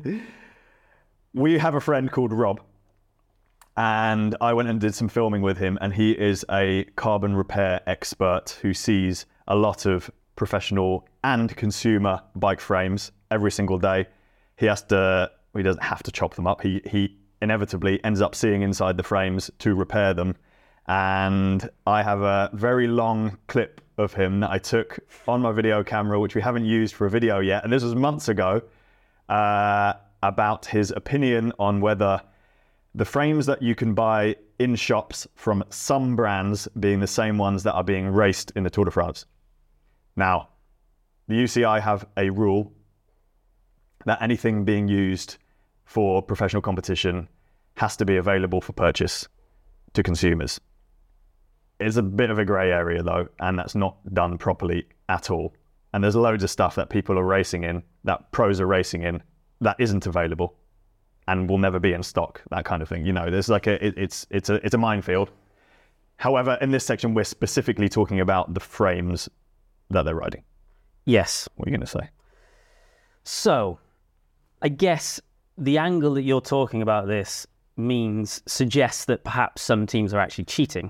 we have a friend called Rob, and I went and did some filming with him, and he is a carbon repair expert who sees a lot of professional and consumer bike frames every single day. He has to, well, he doesn't have to chop them up. He he inevitably ends up seeing inside the frames to repair them. And I have a very long clip of him that I took on my video camera, which we haven't used for a video yet. And this was months ago, uh, about his opinion on whether the frames that you can buy in shops from some brands being the same ones that are being raced in the Tour de France. Now, the U C I have a rule that anything being used for professional competition has to be available for purchase to consumers. It's a bit of a grey area though, and that's not done properly at all. And there's loads of stuff that people are racing in, that pros are racing in, that isn't available and will never be in stock, that kind of thing. You know, there's like a, it, it's, it's a, it's a minefield. However, in this section, we're specifically talking about the frames that they're riding. Yes. What are you going to say? So, I guess the angle that you're talking about this means, suggests that perhaps some teams are actually cheating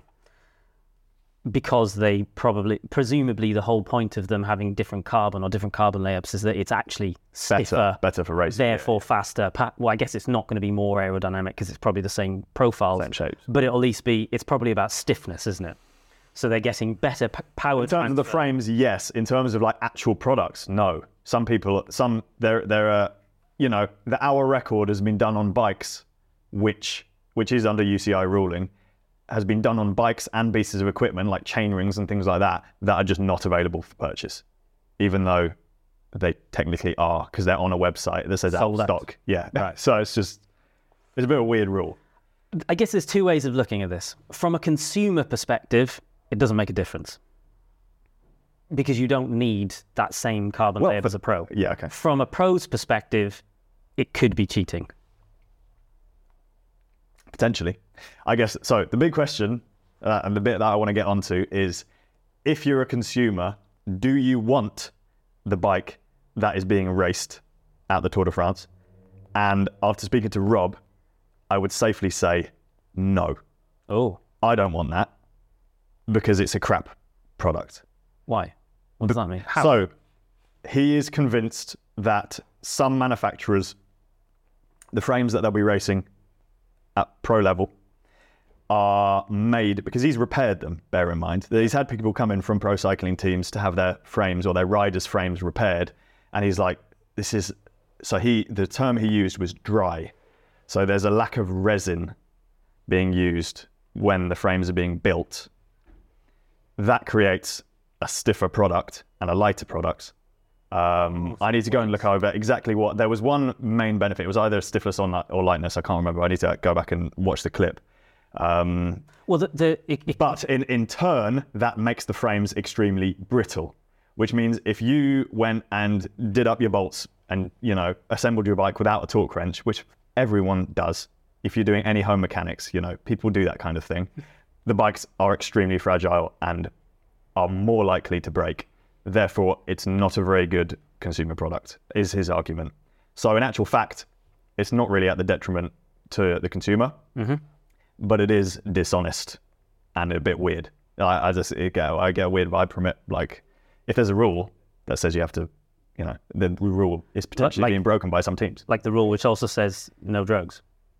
because they probably, presumably the whole point of them having different carbon or different carbon layups is that it's actually stiffer, better, better for racing. Therefore yeah. faster. Well, I guess it's not going to be more aerodynamic because it's probably the same profile. Same shapes. But it'll at least be, it's probably about stiffness, isn't it? So they're getting better p- power. In terms of the frames, yes. In terms of like actual products, no. Some people, some there, there are, you know, the hour record has been done on bikes, which which is under U C I ruling, has been done on bikes and pieces of equipment like chain rings and things like that that are just not available for purchase, even though they technically are because they're on a website that says out of stock. Yeah, right. So it's just it's a bit of a weird rule. I guess there's two ways of looking at this. From a consumer perspective, it doesn't make a difference because you don't need that same carbon well, layer for, as a pro. Yeah, okay. From a pro's perspective, it could be cheating. Potentially. I guess, so the big question, uh, and the bit that I want to get onto is, if you're a consumer, do you want the bike that is being raced at the Tour de France? And after speaking to Rob, I would safely say no. Oh. I don't want that because it's a crap product. Why? What does that mean? How? So, he is convinced that some manufacturers, the frames that they'll be racing at pro level, are made, because he's repaired them, bear in mind. He's had people come in from pro cycling teams to have their frames or their riders' frames repaired. And he's like, this is, so he, the term he used was dry. So there's a lack of resin being used when the frames are being built. That creates a stiffer product and a lighter product. Um, I need to go and look over exactly what. There was one main benefit. It was either stiffness or, not, or lightness. I can't remember. I need to go back and watch the clip. Um, well, the, the it, it, but in, in turn, that makes the frames extremely brittle, which means if you went and did up your bolts and, you know, assembled your bike without a torque wrench, which everyone does, if you're doing any home mechanics, you know, people do that kind of thing. The bikes are extremely fragile and are more likely to break. Therefore, it's not a very good consumer product, is his argument. So in actual fact, it's not really at the detriment to the consumer, mm-hmm. but it is dishonest and a bit weird. I, I just I get, I get a weird vibe from it. Like, if there's a rule that says you have to, you know, the rule is potentially like, being broken by some teams. Like the rule which also says no drugs.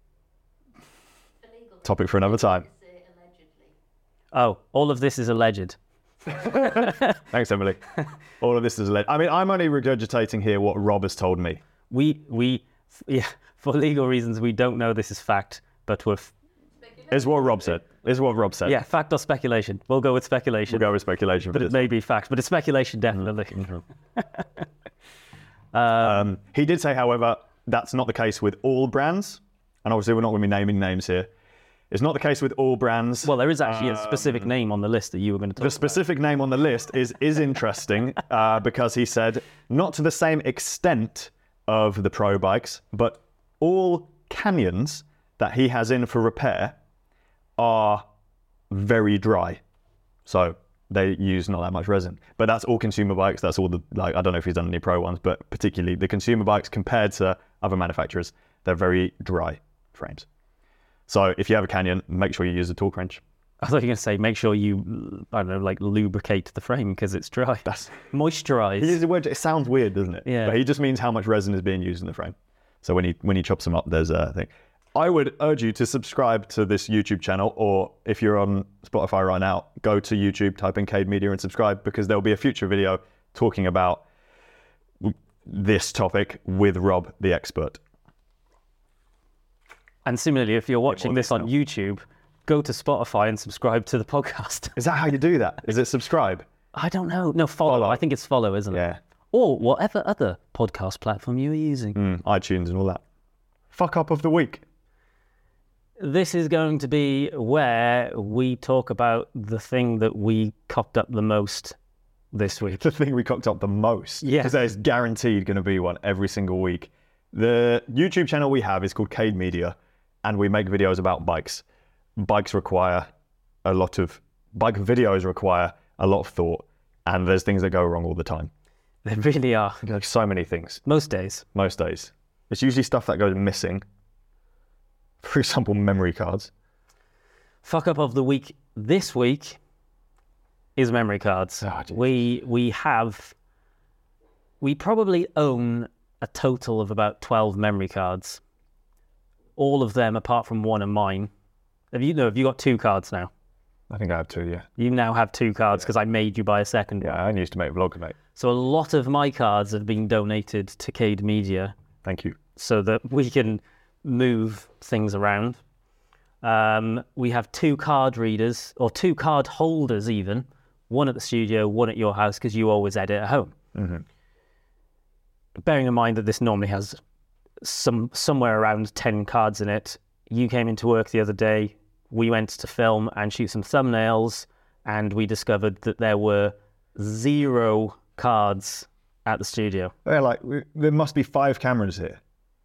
Topic for another time. Oh, all of this is alleged. Thanks, Emily. All of this is alleged. I mean, I'm only regurgitating here what Rob has told me. We, we, yeah, for legal reasons, we don't know this is fact, but we're... F- is what Rob said. Is what Rob said. Yeah, fact or speculation. We'll go with speculation. We'll go with speculation. But it may be fact, but it's speculation, definitely. Mm-hmm. um, he did say, however, that's not the case with all brands. And obviously, we're not going to be naming names here. It's not the case with all brands. Well, there is actually um, a specific name on the list that you were going to talk about. The specific name on the list is is interesting uh, because he said, not to the same extent of the Pro bikes, but all Canyons that he has in for repair are very dry. So they use not that much resin. But that's all consumer bikes. That's all the, like, I don't know if he's done any Pro ones, but particularly the consumer bikes compared to other manufacturers, they're very dry frames. So if you have a Canyon, make sure you use a torque wrench. I thought you were going to say, make sure you, I don't know, like lubricate the frame because it's dry. That's moisturize. He uses the word, it sounds weird, doesn't it? Yeah. But he just means how much resin is being used in the frame. So when he when he chops them up, there's a thing. I would urge you to subscribe to this YouTube channel, or if you're on Spotify right now, go to YouTube, type in Cade Media and subscribe, because there'll be a future video talking about this topic with Rob, the expert. And similarly, if you're watching this on YouTube, go to Spotify and subscribe to the podcast. Is that how you do that? Is it subscribe? I don't know. No, follow. follow. I think it's follow, isn't it? Yeah. Or whatever other podcast platform you are using. Mm, iTunes and all that. Fuck up of the week. This is going to be where we talk about the thing that we cocked up the most this week. The thing we cocked up the most? Yeah. Because there's guaranteed going to be one every single week. The YouTube channel we have is called Cade Media, and we make videos about bikes. Bikes require a lot of... Bike videos require a lot of thought, and there's things that go wrong all the time. There really are. Like so many things. Most days. Most days. It's usually stuff that goes missing. For example, memory cards. Fuck up of the week this week is memory cards. Oh, we we have... We probably own a total of about twelve memory cards. All of them, apart from one, are mine. Have you, no, have you got two cards now? I think I have two, yeah. You now have two cards because yeah. I made you buy a second yeah, one. Yeah, I only used to make vlogs, mate. So a lot of my cards have been donated to Cade Media. Thank you. So that we can move things around. Um, we have two card readers, or two card holders even. One at the studio, one at your house, because you always edit at home. Mm-hmm. Bearing in mind that this normally has some somewhere around ten cards in it. You came into work the other day. We went to film and shoot some thumbnails, and we discovered that there were zero cards at the studio. Yeah, like we, there must be five cameras here.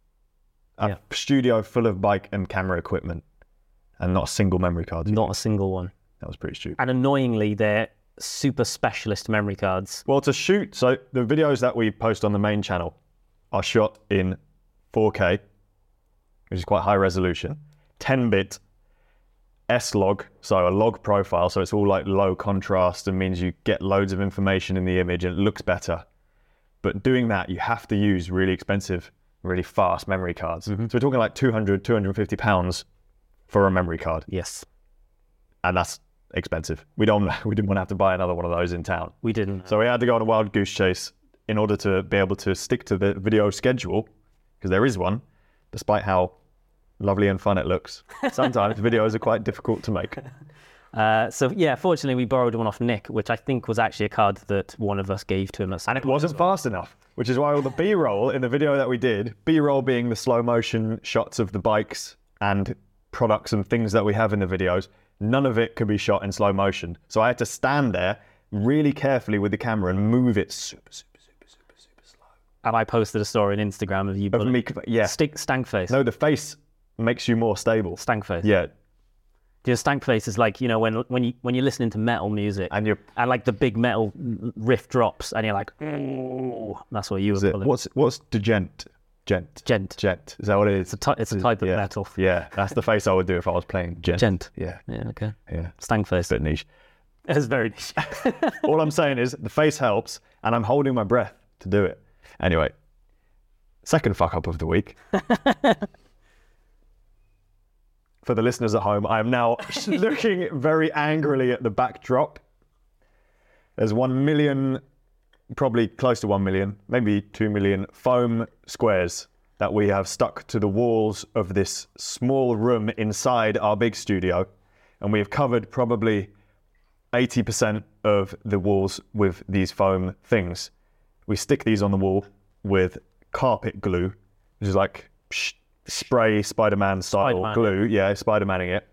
A yeah. studio full of bike and camera equipment, and not a single memory card. Not a single one. That was pretty stupid. And annoyingly, they're super specialist memory cards. Well, to shoot, so the videos that we post on the main channel are shot in four K, which is quite high resolution, ten bit S-Log, so a log profile, so it's all like low contrast and means you get loads of information in the image and it looks better. But doing that, you have to use really expensive, really fast memory cards. Mm-hmm. So we're talking like two hundred, two hundred fifty pounds for a memory card. Yes. And that's expensive. We don't. We didn't want to have to buy another one of those in town. We didn't. So we had to go on a wild goose chase in order to be able to stick to the video schedule, because there is one, despite how lovely and fun it looks. Sometimes videos are quite difficult to make. Uh, so yeah, fortunately we borrowed one off Nick, which I think was actually a card that one of us gave to him at some And it point wasn't as well. fast enough, which is why all the B-roll in the video that we did, B-roll being the slow motion shots of the bikes and products and things that we have in the videos, none of it could be shot in slow motion. So I had to stand there really carefully with the camera and move it super, super, super, super, super slow. And I posted a story on Instagram of you. Of me, yeah. Stick, stank face. No, the face makes you more stable. Stank face. Yeah. The stank face is like, you know, when when you when you're listening to metal music And you're, and like the big metal riff drops and you're like, oh, that's what you is would it, call it. what's, what's degent? Gent. Gent. Gent. Is that what it is? It's a, ty- it's a type of yeah. metal. Yeah, that's the face I would do if I was playing gent. Gent. Yeah. Yeah, okay. Yeah. Stank face. Bit niche. It's very niche. All I'm saying is the face helps, and I'm holding my breath to do it. Anyway, second fuck up of the week. For the listeners at home, I am now looking very angrily at the backdrop. There's one million, probably close to one million, maybe two million foam squares that we have stuck to the walls of this small room inside our big studio. And we have covered probably eighty percent of the walls with these foam things. We stick these on the wall with carpet glue, which is like psh, spray Spider-Man style Spider-Man. glue. Yeah, Spider-Manning it.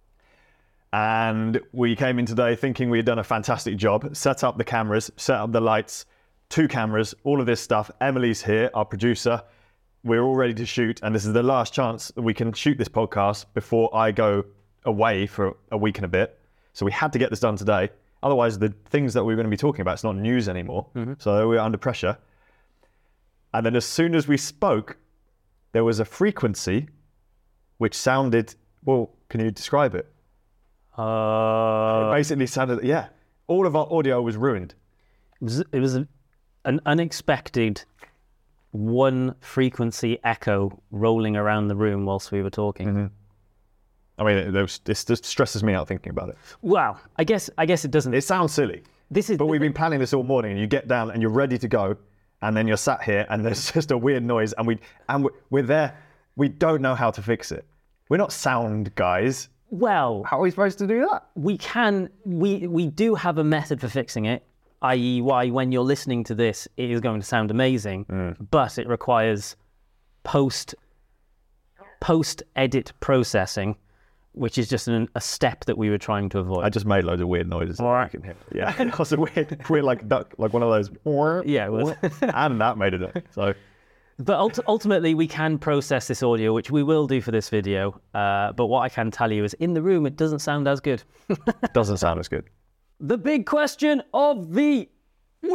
And we came in today thinking we had done a fantastic job, set up the cameras, set up the lights, two cameras, all of this stuff. Emily's here, our producer. We're all ready to shoot, and this is the last chance that we can shoot this podcast before I go away for a week and a bit. So we had to get this done today. Otherwise, the things that we're going to be talking about, it's not news anymore. Mm-hmm. So we're under pressure. And then as soon as we spoke, there was a frequency which sounded, well, can you describe it? Uh, It basically sounded, yeah, all of our audio was ruined. it was, it was a, an unexpected one frequency echo rolling around the room whilst we were talking. Mm-hmm. I mean, it, it was, this just stresses me out thinking about it. Well, I guess I guess it doesn't. It sounds silly, This is but we've been planning this all morning, and you get down and you're ready to go, and then you're sat here and there's just a weird noise, and we and we're, we're there. We don't know how to fix it. We're not sound guys. well. How are we supposed to do that? We can, we we do have a method for fixing it, that is why when you're listening to this, it is going to sound amazing, but it requires post, post-edit processing, which is just an, a step that we were trying to avoid. I just made loads of weird noises. I can hear. Yeah, it was a weird, weird like duck, like one of those. Yeah, it was. And that made it. So But ult- ultimately, we can process this audio, which we will do for this video. Uh, but what I can tell you is, in the room, it doesn't sound as good. it doesn't sound as good. The big question of the week.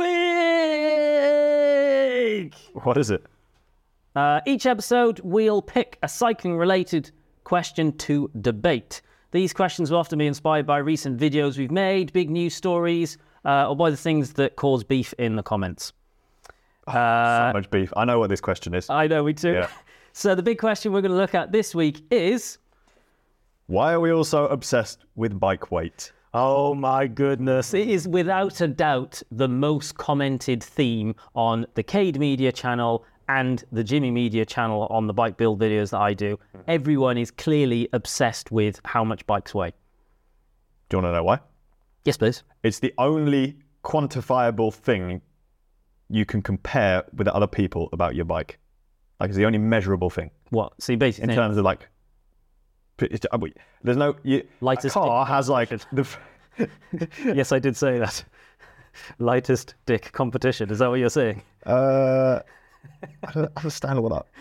What is it? Uh, each episode, we'll pick a cycling-related question to debate. These questions will often be inspired by recent videos we've made, big news stories, uh, or by the things that cause beef in the comments. So much beef. I know what this question is. I know, we do. Yeah. So the big question we're going to look at this week is... Why are we all so obsessed with bike weight? Oh my goodness. It is without a doubt the most commented theme on the Cade Media channel and the Jimmy Media channel on the bike build videos that I do. Everyone is clearly obsessed with how much bikes weigh. Do you want to know why? Yes, please. It's the only quantifiable thing you can compare with other people about your bike. Like, it's the only measurable thing What? So you basically in think terms of like. It's, uh, wait, there's no. You, Lightest a car dick has like the. f- yes, I did say that. Lightest dick competition. Is that what you're saying? Uh, I don't understand what that.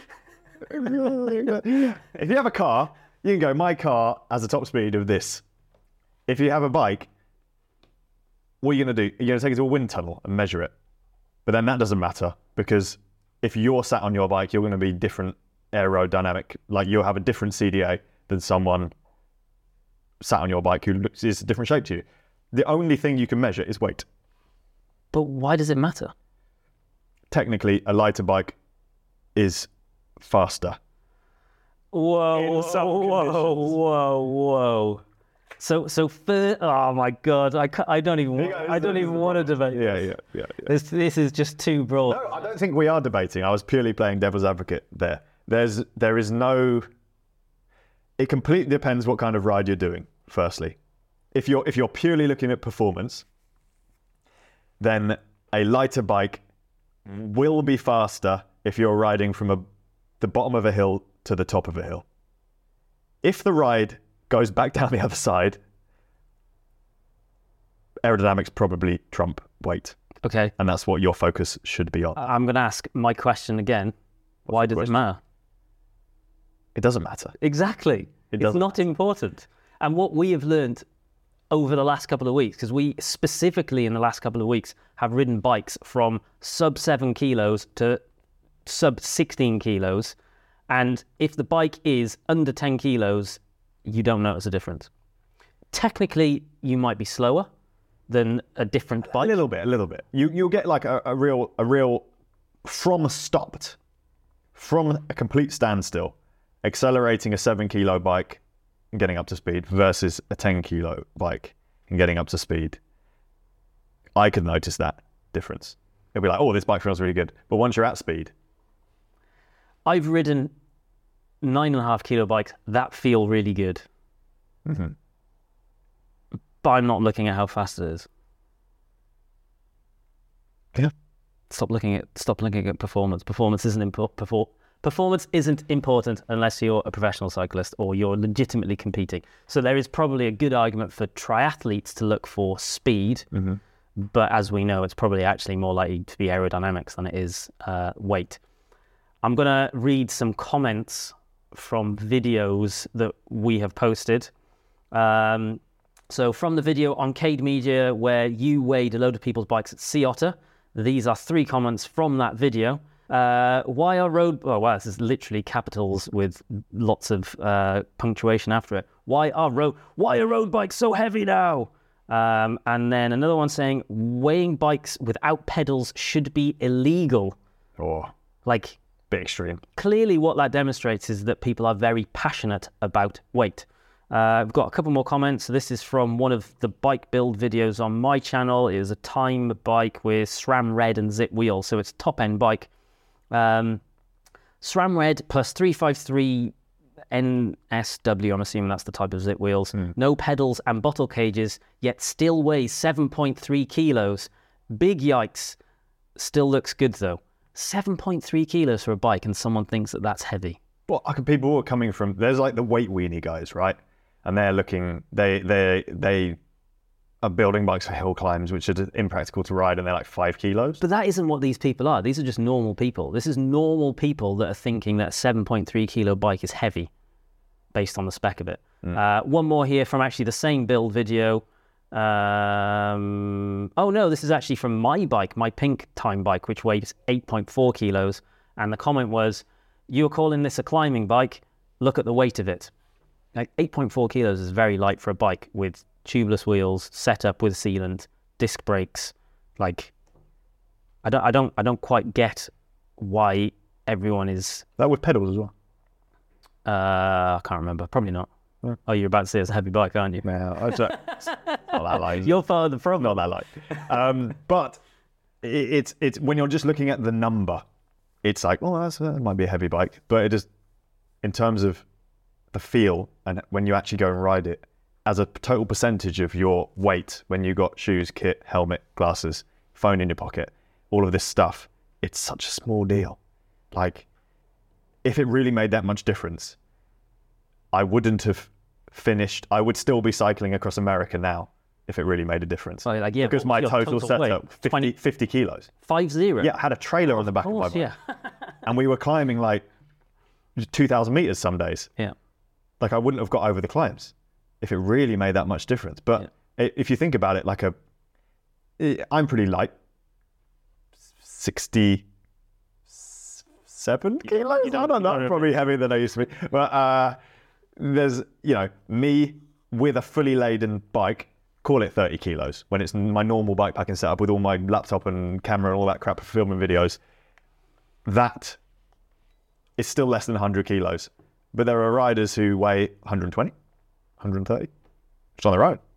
If you have a car, you can go, my car has a top speed of this. If you have a bike, what are you going to do? You're going to take it to a wind tunnel and measure it. But then that doesn't matter, because if you're sat on your bike, you're going to be different aerodynamic. Like, you'll have a different C D A than someone sat on your bike who looks is a different shape to you. The only thing you can measure is weight. But why does it matter? Technically, a lighter bike is faster. Whoa, In some whoa, conditions. whoa, whoa. So, so, for, oh my God, I, ca- I don't even, There you go. I don't even want to debate. Yeah, yeah, yeah. yeah. This, this is just too broad. No, I don't think we are debating. I was purely playing devil's advocate there. There's, there is no. It completely depends what kind of ride you're doing. Firstly, if you're if you're purely looking at performance, then a lighter bike will be faster if you're riding from a, the bottom of a hill to the top of a hill. If the ride goes back down the other side, aerodynamics probably trump weight. Okay. And that's what your focus should be on. I'm going to ask my question again. What's Why the does question? it matter? It doesn't matter. Exactly. It it's doesn't not important. And what we have learned over the last couple of weeks, because we specifically in the last couple of weeks have ridden bikes from sub seven kilos to sub sixteen kilos. And if the bike is under ten kilos, you don't notice a difference. Technically, you might be slower than a different bike. A little bit, a little bit. You, you'll get like a, a real, a real, from stopped, from a complete standstill, accelerating a seven kilo bike and getting up to speed versus a ten kilo bike and getting up to speed. I could notice that difference. It'll be like, oh, this bike feels really good. But once you're at speed. I've ridden nine and a half kilo bikes that feel really good. Mm-hmm. But I'm not looking at how fast it is. Yeah. Stop looking at stop looking at performance. Performance isn't important. Perfor- performance isn't important unless you're a professional cyclist or you're legitimately competing. So there is probably a good argument for triathletes to look for speed, Mm-hmm. but as we know, it's probably actually more likely to be aerodynamics than it is uh, weight. I'm going to read some comments from videos that we have posted. Um, so from the video on Cade Media, where you weighed a load of people's bikes at Sea Otter, these are three comments from that video. Uh, why are road... Oh, wow, this is literally capitals with lots of uh, punctuation after it. Why are road... Why are road bikes so heavy now? Um, and then another one saying, weighing bikes without pedals should be illegal. Or Like... bit extreme. Clearly what that demonstrates is that people are very passionate about weight. Uh, I've got a couple more comments. This is from one of the bike build videos on my channel. It was a time bike with SRAM Red and Zip wheels, so it's a top-end bike. Um, SRAM Red plus three fifty-three N S W, I'm assuming that's the type of Zip wheels. Mm. No pedals and bottle cages, yet still weighs seven point three kilos. Big yikes. Still looks good though. seven point three kilos for a bike, and someone thinks that that's heavy. Well, people are coming from, there's like the weight weenie guys, right? And they're looking, they they they are building bikes for hill climbs, which are impractical to ride, and they're like five kilos. But that isn't what these people are. These are just normal people. This is normal people that are thinking that a seven point three kilo bike is heavy based on the spec of it. Mm. Uh, one more here from actually the same build video. Um, oh no, this is actually from my bike, my pink time bike, which weighs eight point four kilos. And the comment was, you're calling this a climbing bike? Look at the weight of it. Like eight point four kilos is very light for a bike with tubeless wheels, set up with sealant, disc brakes. Like, I don't, I don't, I don't quite get why everyone is. That with pedals as well. Uh, I can't remember. Probably not. Yeah. Oh, you're about to say it's a heavy bike, aren't you? No, I don't, it's not that light. You're part of the problem. Not that light. Um, but it, it's it's when you're just looking at the number, it's like, oh, that's, that might be a heavy bike. But it is, in terms of the feel, and when you actually go and ride it, as a total percentage of your weight, when you got shoes, kit, helmet, glasses, phone in your pocket, all of this stuff, it's such a small deal. Like, if it really made that much difference, I wouldn't have finished. I would still be cycling across America now if it really made a difference. Well, like, yeah, because my total, total setup, fifty, fifty kilos. Five zero? Yeah, I had a trailer on the back of, course, of my bike. Yeah. And we were climbing like two thousand meters some days. Yeah. Like, I wouldn't have got over the climbs if it really made that much difference. But yeah. if you think about it, like a, I'm pretty light, sixty-seven kilos? I don't know, probably heavier than I used to be. But uh, there's, you know, me with a fully laden bike, call it thirty kilos, when it's my normal bikepacking setup with all my laptop and camera and all that crap for filming videos. That is still less than one hundred kilos. But there are riders who weigh one hundred twenty, one hundred thirty, just on their own.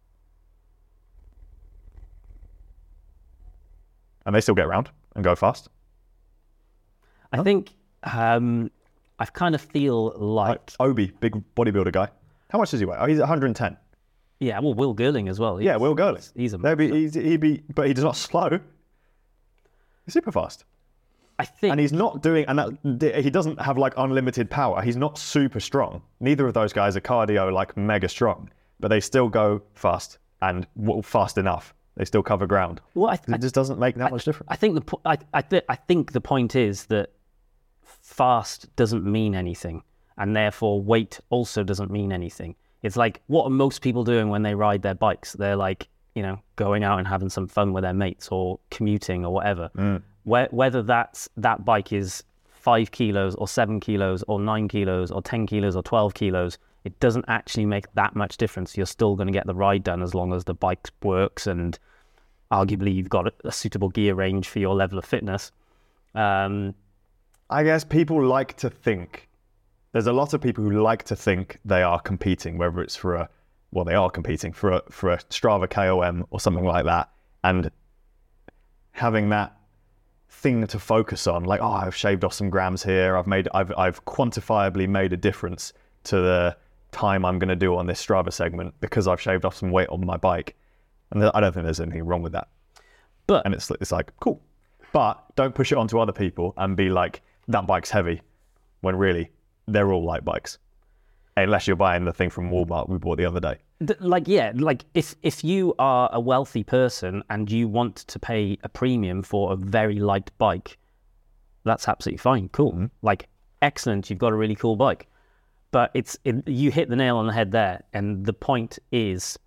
And they still get around and go fast. I huh? think um, I kind of feel like... like... Obi, big bodybuilder guy. How much does he weigh? Oh, he's one hundred ten. Yeah, well, Will Gerling as well. He's, yeah, Will Gerling. He's a Maybe he's, he'd be, but he's not slow. He's super fast. I think, and he's not doing, and that, he doesn't have like unlimited power. He's not super strong. Neither of those guys are cardio like mega strong, but they still go fast and well, fast enough. They still cover ground. Well, I, it just doesn't make that I, much difference. I think the po- I I, th- I think the point is that fast doesn't mean anything, and therefore weight also doesn't mean anything. It's like, what are most people doing when they ride their bikes? They're like, you know, going out and having some fun with their mates or commuting or whatever. Mm. Where, whether that's that bike is five kilos or seven kilos or nine kilos or ten kilos or twelve kilos, it doesn't actually make that much difference. You're still going to get the ride done as long as the bike works and arguably you've got a, a suitable gear range for your level of fitness. Um, I guess people like to think, there's a lot of people who like to think they are competing, whether it's for a, well, they are competing for a, for a Strava K O M or something like that. And having that thing to focus on, like, oh, I've shaved off some grams here. I've made, I've, I've quantifiably made a difference to the time I'm going to do on this Strava segment because I've shaved off some weight on my bike. And I don't think there's anything wrong with that. But and it's it's like, cool. But don't push it onto other people and be like, that bike's heavy, when really they're all light bikes. Unless you're buying the thing from Walmart we bought the other day. Like, yeah, like if, if you are a wealthy person and you want to pay a premium for a very light bike, that's absolutely fine. Cool. Mm-hmm. Like, excellent. You've got a really cool bike. But it's it, you hit the nail on the head there. And the point is,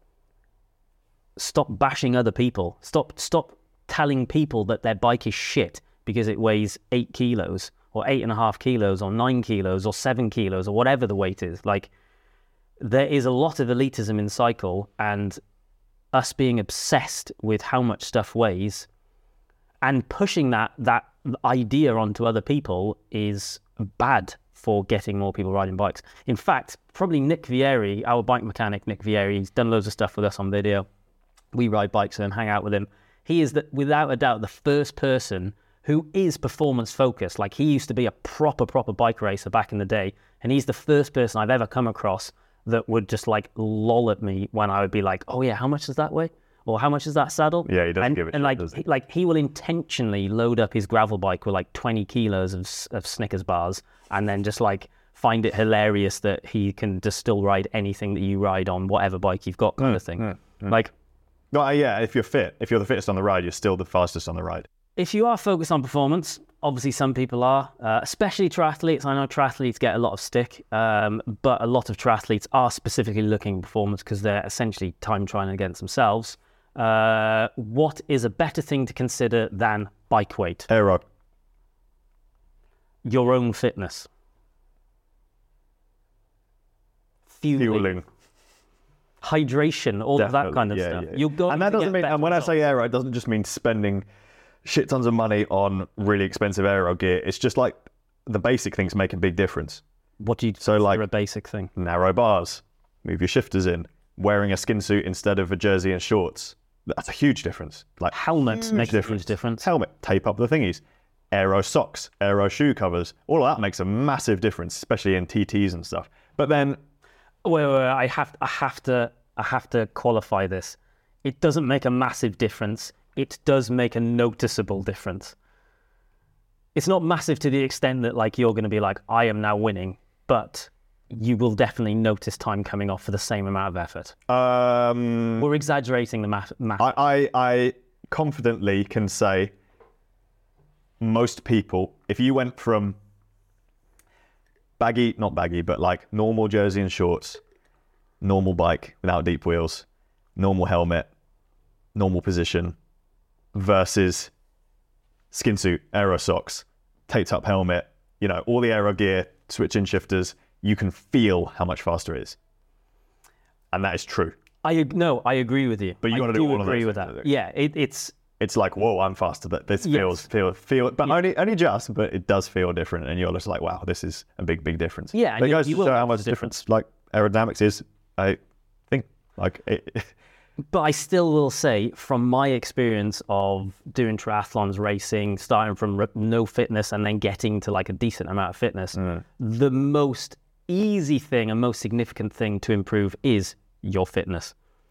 stop bashing other people. Stop stop telling people that their bike is shit because it weighs eight kilos or eight and a half kilos or nine kilos or seven kilos or whatever the weight is. Like, there is a lot of elitism in cycle, and us being obsessed with how much stuff weighs and pushing that that idea onto other people is bad for getting more people riding bikes. In fact, probably Nick Vieri, our bike mechanic, Nick Vieri, he's done loads of stuff with us on video. We ride bikes and hang out with him. He is, the, without a doubt, the first person who is performance focused. Like, he used to be a proper, proper bike racer back in the day. And he's the first person I've ever come across that would just like lol at me when I would be like, oh yeah, how much does that weigh? Or how much is that saddle? Yeah, he doesn't and, give it And shit, like, does he? he, like he will intentionally load up his gravel bike with like twenty kilos of, of Snickers bars and then just like find it hilarious that he can just still ride anything that you ride on whatever bike you've got kind Mm, of thing. mm, mm. Like, Well, yeah, if you're fit, if you're the fittest on the ride, you're still the fastest on the ride. if you are focused on performance, obviously some people are, uh, especially triathletes. I know triathletes get a lot of stick, um, but a lot of triathletes are specifically looking at performance because they're essentially time trialing against themselves. Uh, what is a better thing to consider than bike weight? Aero. Your own fitness. Fueling. Fueling. Hydration, all of that kind of yeah, stuff. yeah. You're going and that to doesn't get mean, better and when I results. say aero, it doesn't just mean spending shit tons of money on really expensive aero gear. It's just like the basic things make a big difference. What do you So, consider like- a basic thing? Narrow bars, move your shifters in, wearing a skin suit instead of a jersey and shorts. That's a huge difference. Like Helmets huge make a huge difference. Helmet, tape up the thingies. Aero socks, aero shoe covers, all of that makes a massive difference, especially in T Ts and stuff. But then, Wait, wait, wait, I have, I have to, I have to qualify this. It doesn't make a massive difference. It does make a noticeable difference. It's not massive to the extent that, like, you're going to be like, I am now winning, but you will definitely notice time coming off for the same amount of effort. um, We're exaggerating the math. math. I, I, I confidently can say most people, if you went from baggy, not baggy, but like normal jersey and shorts, normal bike without deep wheels, normal helmet, normal position, versus skin suit, aero socks, taped up helmet, you know, all the aero gear, switch in shifters, you can feel how much faster it is. And that is true. I ag- no, I agree with you. But you I gotta do all of agree those with things, that. I think. Yeah, it, it's It's like, whoa, I'm faster. But this Yes. feels, feel, feel, but only, only just, but it does feel different. And you're just like, wow, this is a big, big difference. Yeah, and But it you- goes you to will show how notice much the difference, like aerodynamics is, I think, like, it, But I still will say, from my experience of doing triathlons, racing, starting from r- no fitness and then getting to like a decent amount of fitness, the most easy thing and most significant thing to improve is your fitness.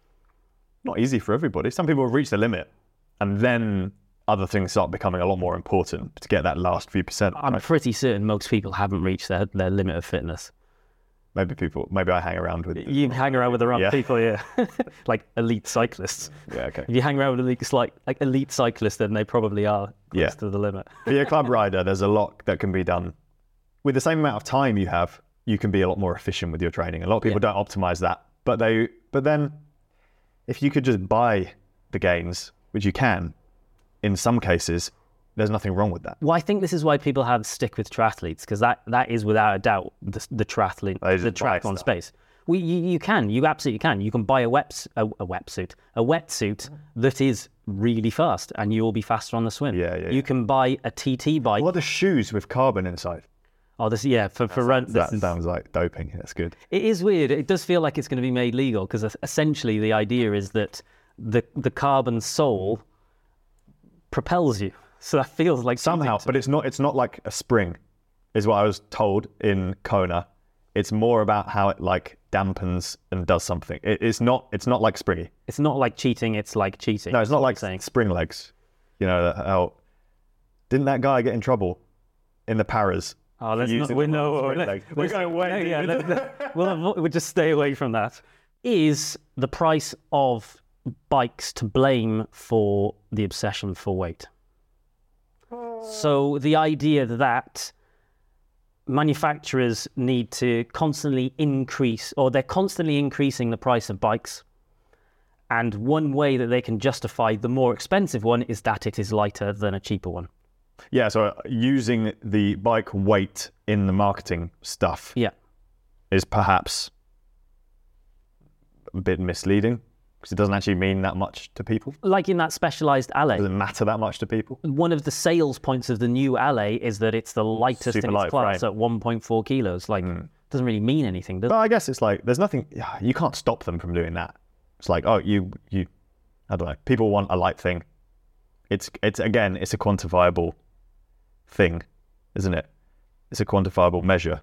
not easy for everybody. Some people have reached the limit, and then other things start becoming a lot more important to get that last few percent. I'm right? pretty certain most people haven't reached their, their limit of fitness. Maybe people, maybe I hang around with. You hang around with the wrong Yeah. people, yeah. Like elite cyclists. Yeah, okay. If you hang around with elite, like, like elite cyclists, then they probably are close Yeah. to the limit. If you're a club rider, there's a lot that can be done. With the same amount of time you have, you can be a lot more efficient with your training. A lot of people Yeah. don't optimize that, but they. But then, if you could just buy the gains, which you can, in some cases, there's nothing wrong with that. Well, I think this is why people have stick with triathletes, because that, that is without a doubt the, the triathlete, They the just buy triathlon stuff. space. We, you, you can, you absolutely can. You can buy a wet, a, a wetsuit, a wetsuit that is really fast, and you will be faster on the swim. Yeah, yeah, You yeah. can buy a T T bike. What are the shoes with carbon inside? Oh, this yeah for for run. That This is, sounds like doping. That's good. it is weird. It does feel like it's going to be made legal because essentially the idea is that the the carbon sole propels you. So that feels like Somehow, cheating to but me. it's not. It's not like a spring, is what I was told in Kona. It's more about how it like dampens and does something. It, it's not. It's not like springy. It's not like cheating. It's like cheating. No, it's is not what like you're saying. spring legs. You know how? Didn't that guy get in trouble in the paras? Oh, let's using not. We the know. spring let's- legs? We're let's- going way no, deep yeah, into let- let- we'll, avo- we'll just stay away from that. Is the price of bikes to blame for the obsession for weight? So the idea that manufacturers need to constantly increase, or they're constantly increasing the price of bikes, and one way that they can justify the more expensive one is that it is lighter than a cheaper one. Yeah. So using the bike weight in the marketing stuff Yeah. is perhaps a bit misleading because it doesn't actually mean that much to people. Like in that specialized It alley. doesn't matter that much to people. One of the sales points of the new alley is that it's the lightest Super in light its class frame. at one point four kilos. Like, doesn't really mean anything, does But it? I guess it's like there's nothing. You can't stop them from doing that. It's like, oh, you you. I don't know. People want a light thing. It's it's again, it's a quantifiable thing, isn't it? It's a quantifiable measure.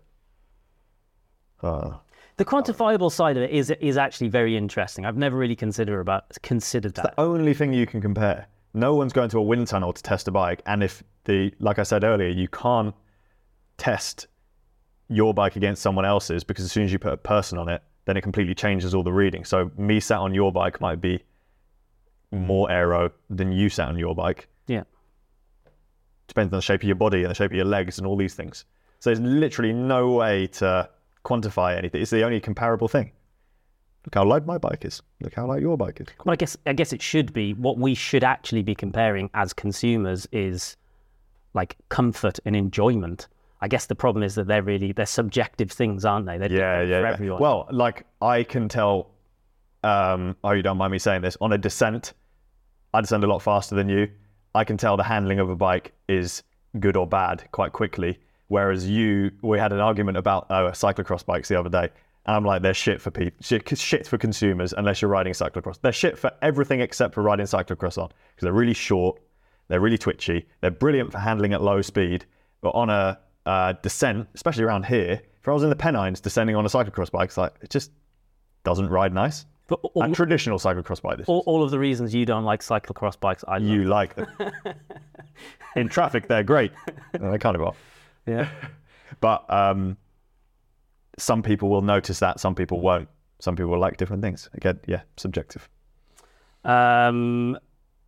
Uh, The quantifiable side of it is is actually very interesting. I've never really considered about considered that. the only thing you can compare. No one's going to a wind tunnel to test a bike, and if the like I said earlier, you can't test your bike against someone else's because as soon as you put a person on it, then it completely changes all the readings. So me sat on your bike might be more aero than you sat on your bike. Yeah. Depends on the shape of your body and the shape of your legs and all these things. So there's literally no way to quantify anything. It's the only comparable thing. Look how light my bike is. Look how light your bike is. Well, I guess I guess it should be what we should actually be comparing as consumers is like comfort and enjoyment. I guess the problem is that they're really they're subjective things, aren't they? They're Yeah, different yeah. for yeah. everyone. Well, like I can tell. Um, oh, you don't mind me saying this? On a descent, I descend a lot faster than you. I can tell the handling of a bike is good or bad quite quickly. Whereas you, we had an argument about uh, cyclocross bikes the other day, and I'm like, they're shit for people, shit, shit for consumers unless you're riding cyclocross. They're shit for everything except for riding cyclocross on because they're really short, they're really twitchy, they're brilliant for handling at low speed, but on a uh, descent, especially around here, if I was in the Pennines descending on a cyclocross bike, it's like it just doesn't ride nice. But all, A traditional cyclocross bike. This all, is. all of the reasons you don't like cyclocross bikes, I love. You like them. In traffic, they're great. And they kind of are. Yeah. But um, some people will notice that, some people won't. Some people will like different things. Again, yeah, subjective. Um,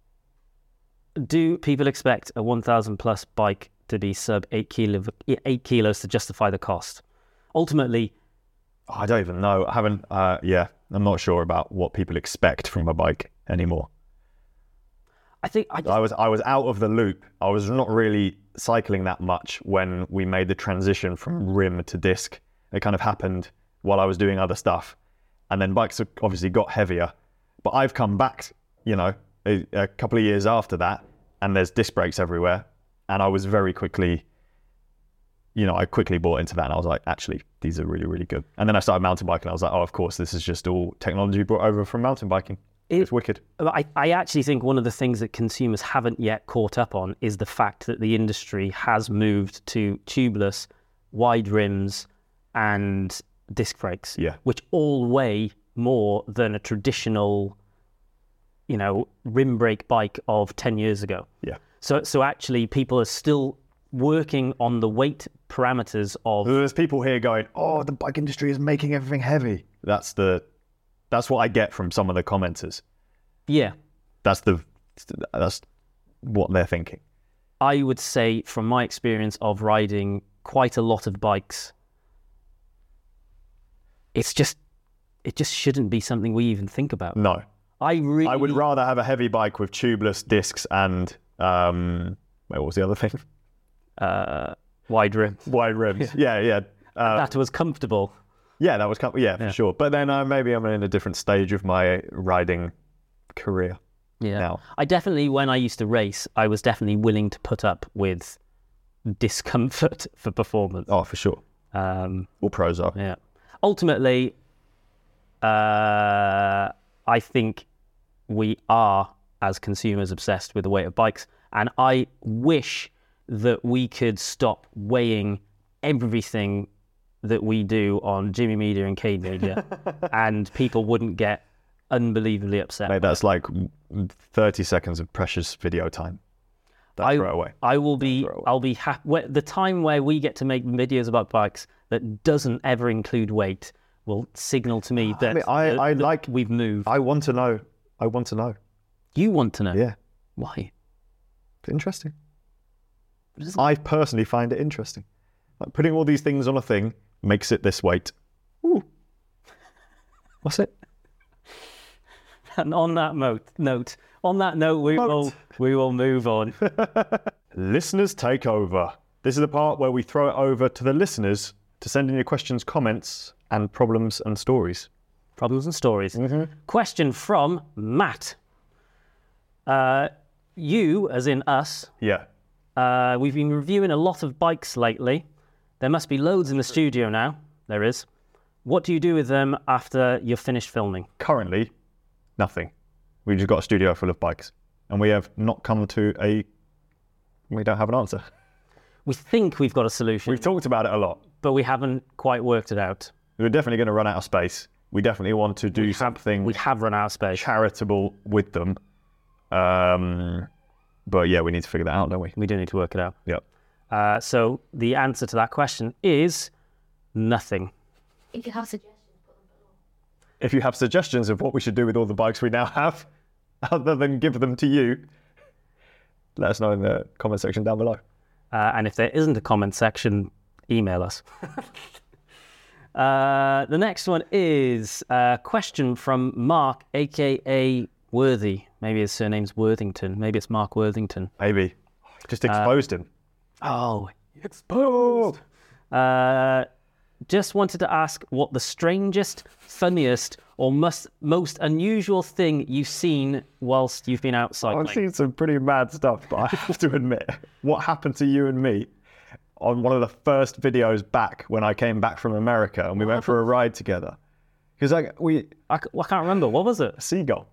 do people expect a one thousand plus bike to be sub eight kilo, eight kilos to justify the cost? Ultimately, Oh, I don't even know. I haven't, uh, yeah, I'm not sure about what people expect from a bike anymore. I think I, just, I was I was out of the loop. I was not really cycling that much when we made the transition from rim to disc. It kind of happened while I was doing other stuff. And then bikes have obviously got heavier. But I've come back, you know, a, a couple of years after that, and there's disc brakes everywhere. And I was very quickly, you know, I quickly bought into that, and I was like, actually, these are really, really good. And then I started mountain biking, and I was like, oh, of course, this is just all technology brought over from mountain biking. It- It's wicked. I, I actually think one of the things that consumers haven't yet caught up on is the fact that the industry has moved to tubeless, wide rims, and disc brakes, Yeah. which all weigh more than a traditional you know, rim brake bike of ten years ago. Yeah. So, so actually, people are still working on the weight parameters of. There's people here going, "Oh, the bike industry is making everything heavy." That's the, that's what I get from some of the commenters. Yeah. That's the, that's what they're thinking. I would say, from my experience of riding quite a lot of bikes, it's just, it just shouldn't be something we even think about. No. I really. I would rather have a heavy bike with tubeless discs and um, what was the other thing? Uh, wide rim. Wide rims. Yeah, yeah. Uh, that was comfortable. Yeah, that was com- yeah, for Yeah. sure. But then uh, maybe I'm in a different stage of my riding career. Yeah. Now. I definitely, when I used to race, I was definitely willing to put up with discomfort for performance. Oh, for sure. Um, All pros are. yeah. Ultimately, uh, I think we are, as consumers, obsessed with the weight of bikes. And I wish that we could stop weighing everything that we do on Jimmy Media and Cade Media and people wouldn't get unbelievably upset. Mate, that's like thirty seconds of precious video time. That's I, throw it away. I will be, Throw it away. I'll be happy. The time where we get to make videos about bikes that doesn't ever include weight will signal to me that, mean, I- that- I that like- we've moved. I want to know. I want to know. You want to know? Yeah. Why? It's interesting. I personally find it interesting. Like putting all these things on a thing makes it this weight. Ooh. What's it? And on that mo- note, on that note, we Moat. will we will move on. Listeners take over. This is the part where we throw it over to the listeners to send in your questions, comments, and problems and stories. Problems and stories. Mm-hmm. Question from Matt. Uh, you, as in us, Yeah. uh, we've been reviewing a lot of bikes lately. There must be loads in the studio now. There is. What do you do with them after you're finished filming? Currently, nothing. We've just got a studio full of bikes. And we have not come to a... We don't have an answer. We think we've got a solution, We've talked about it a lot. but we haven't quite worked it out. We're definitely going to run out of space. We definitely want to do something We have run out of space. charitable with them. Um, but yeah, we need to figure that out, don't we? We do need to work it out. Yep. Uh, so the answer to that question is nothing. If you have suggestions, put them below. If you have suggestions of what we should do with all the bikes we now have, other than give them to you, let us know in the comment section down below. Uh, and if there isn't a comment section, email us. uh, the next one is a question from Mark, aka Worthy. Maybe his surname's Worthington. Maybe it's Mark Worthington. Maybe. Just exposed him. Oh, exposed. Uh, just wanted to ask what the strangest, funniest, or most most unusual thing you've seen whilst you've been out cycling. I've seen some pretty mad stuff, but I have to admit, what happened to you and me on one of the first videos back when I came back from America and we went for a ride together. Because like we I, c- I can't remember. What was it? a seagull,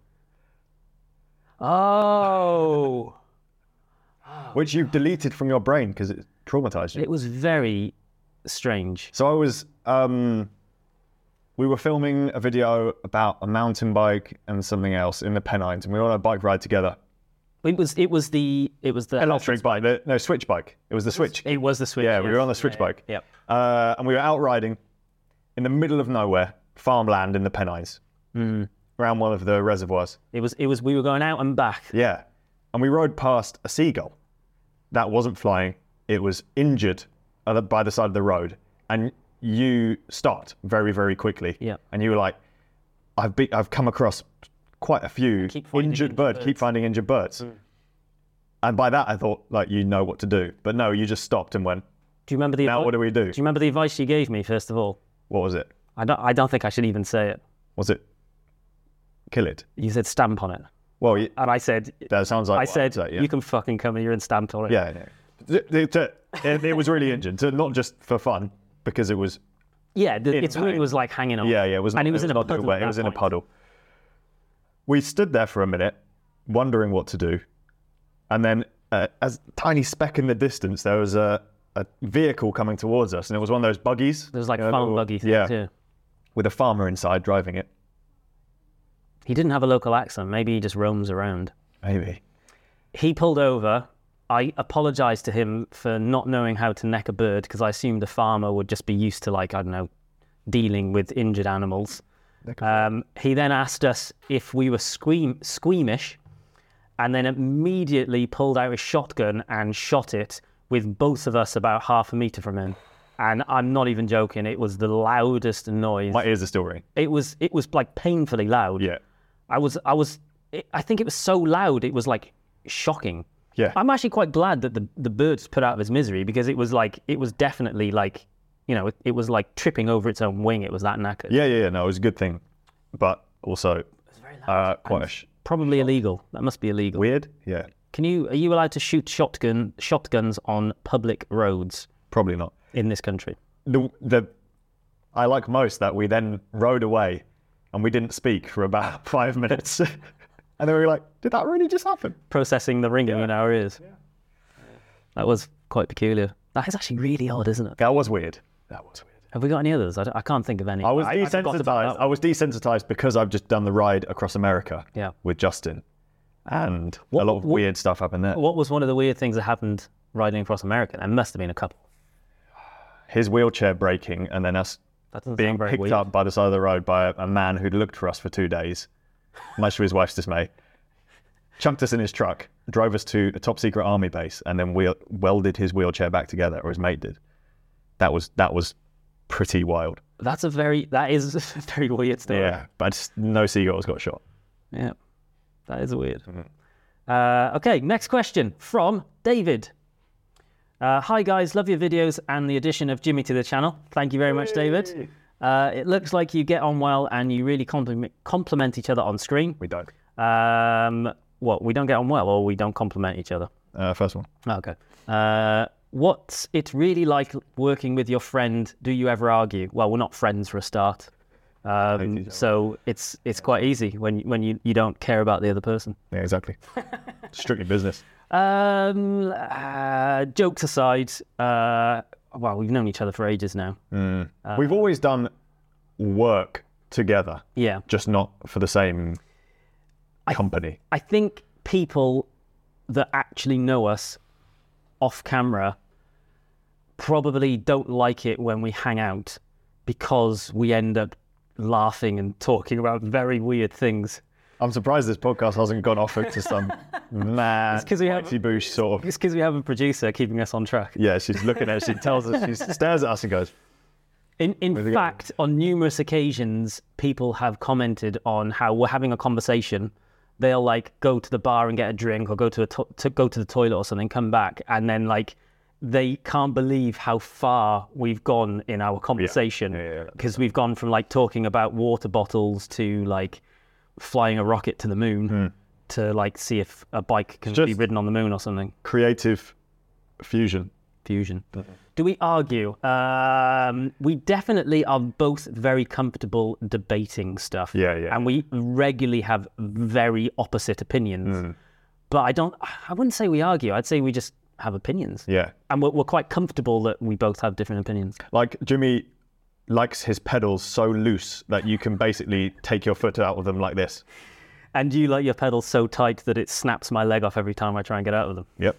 Oh, which you deleted from your brain because it traumatized you. it was very strange. So I was, um, we were filming a video about a mountain bike and something else in the Pennines, and we were on a bike ride together. It was it was the it was the Electric bike, the, no, switch bike. It was the switch. It was the switch. Yeah, we yes. were on the switch Yeah, bike. Yeah. Uh, and we were out riding in the middle of nowhere, farmland in the Pennines, Mm. around one of the reservoirs. It was it was we were going out and back. Yeah. And we rode past a seagull that wasn't flying. It was injured at the- by the side of the road. And you stopped very, very quickly. Yeah. And you were like, I've be- I've come across quite a few Keep finding injured injured birds, birds. keep finding injured birds. Mm. And by that, I thought, like, you know what to do. But no, you just stopped and went, Do you remember the now advi- what do we do? Do you remember the advice you gave me first of all? What was it? I don't I don't think I should even say it. Was it kill it? You said stamp on it, Well, y- and I said that sounds like I what said I'd say, yeah. you can fucking come here and stamp on it. Yeah, yeah. It, it- it- it was really injured, so not just for fun, because it was, Yeah, the, In its wing pain. was like hanging on. yeah, yeah, it was, and it was in a not puddle. wet, at it was that in a point. puddle. We stood there for a minute, wondering what to do, and then uh, as a tiny speck in the distance, there was a, a vehicle coming towards us, and it was one of those buggies. There was like you know, farm little- buggy things yeah, too. with a farmer inside driving it. He didn't have a local accent. Maybe he just roams around. Maybe. He pulled over. I apologised to him for not knowing how to neck a bird because I assumed a farmer would just be used to, like, I don't know, dealing with injured animals. Um, he then asked us if we were squeam- squeamish and then immediately pulled out his shotgun and shot it with both of us about half a metre from him. And I'm not even joking. It was the loudest noise. My ears are still ringing. It was, it was like painfully loud. Yeah. I was, I was, it, I think it was so loud, it was like shocking. Yeah. I'm actually quite glad that the, the bird's put out of his misery because it was like, it was definitely like, you know, it, it was like tripping over its own wing. It was that knackered. Yeah, yeah, yeah. No, it was a good thing. But also, uh, quite a sh- probably illegal. That must be illegal. Weird? Yeah. Can you, are you allowed to shoot shotgun shotguns on public roads Probably not. in this country? The, the I like most that we then rode away and we didn't speak for about five minutes. And then we were like, did that really just happen? Processing the ringing in our ears. Yeah. That was quite peculiar. That is actually really odd, isn't it? That was weird. That was weird. Have we got any others? I, don't- I can't think of any. I was I, I forgot about desensitized. that I was desensitized because I've just done the ride across America Yeah. with Justin. And What- a lot of what- weird stuff happened there. What was one of the weird things that happened riding across America? There must have been a couple. His wheelchair breaking and then us That doesn't being sound very picked weird. up by the side of the road by a, a man who'd looked for us for two days, much to his wife's dismay, chunked us in his truck, drove us to a top secret army base, and then wheel- welded his wheelchair back together, or his mate did. That was that was pretty wild. That's a very, that is a very weird story. Yeah, but just no seagulls got shot. Yeah, that is weird. Uh, okay, next question from David. Uh, Hi guys, love your videos and the addition of Jimmy to the channel. Thank you very much, David. Uh, it looks like you get on well and you really compliment, compliment each other on screen. We don't. Um, what, we don't get on well or we don't compliment each other? Uh, first one. Okay. Uh, what's it really like working with your friend? Do you ever argue? Well, we're not friends for a start. Um, so it's it's quite easy when when you, you don't care about the other person. Yeah, exactly. Strictly business. Um, uh, jokes aside, uh, well, we've known each other for ages now. Mm. Uh, We've always done work together. Yeah. Just not for the same company. I think people that actually know us off camera probably don't like it when we hang out because we end up laughing and talking about very weird things. I'm surprised this podcast hasn't gone off into some mad, It's 'cause we have- Mighty Boosh sort of. It's because we have a producer keeping us on track. Yeah, she's looking at us, she tells us, she stares at us and goes, In in Where's it fact, on numerous occasions, people have commented on how we're having a conversation. They'll like go to the bar and get a drink, or go to a to, to go to the toilet or something, come back, and then like they can't believe how far we've gone in our conversation Yeah, yeah, yeah. because we've gone from like talking about water bottles to like flying a rocket to the moon to like see if a bike can Just- be ridden on the moon or something. creative fusion. Fusion. Do we argue? Um, we definitely are both very comfortable debating stuff. Yeah, yeah. And we regularly have very opposite opinions. But I don't, I wouldn't say we argue. I'd say we just have opinions. Yeah. And we're, we're quite comfortable that we both have different opinions. Like Jimmy likes his pedals so loose that you can basically take your foot out of them like this. And you like your pedals so tight that it snaps my leg off every time I try and get out of them. Yep.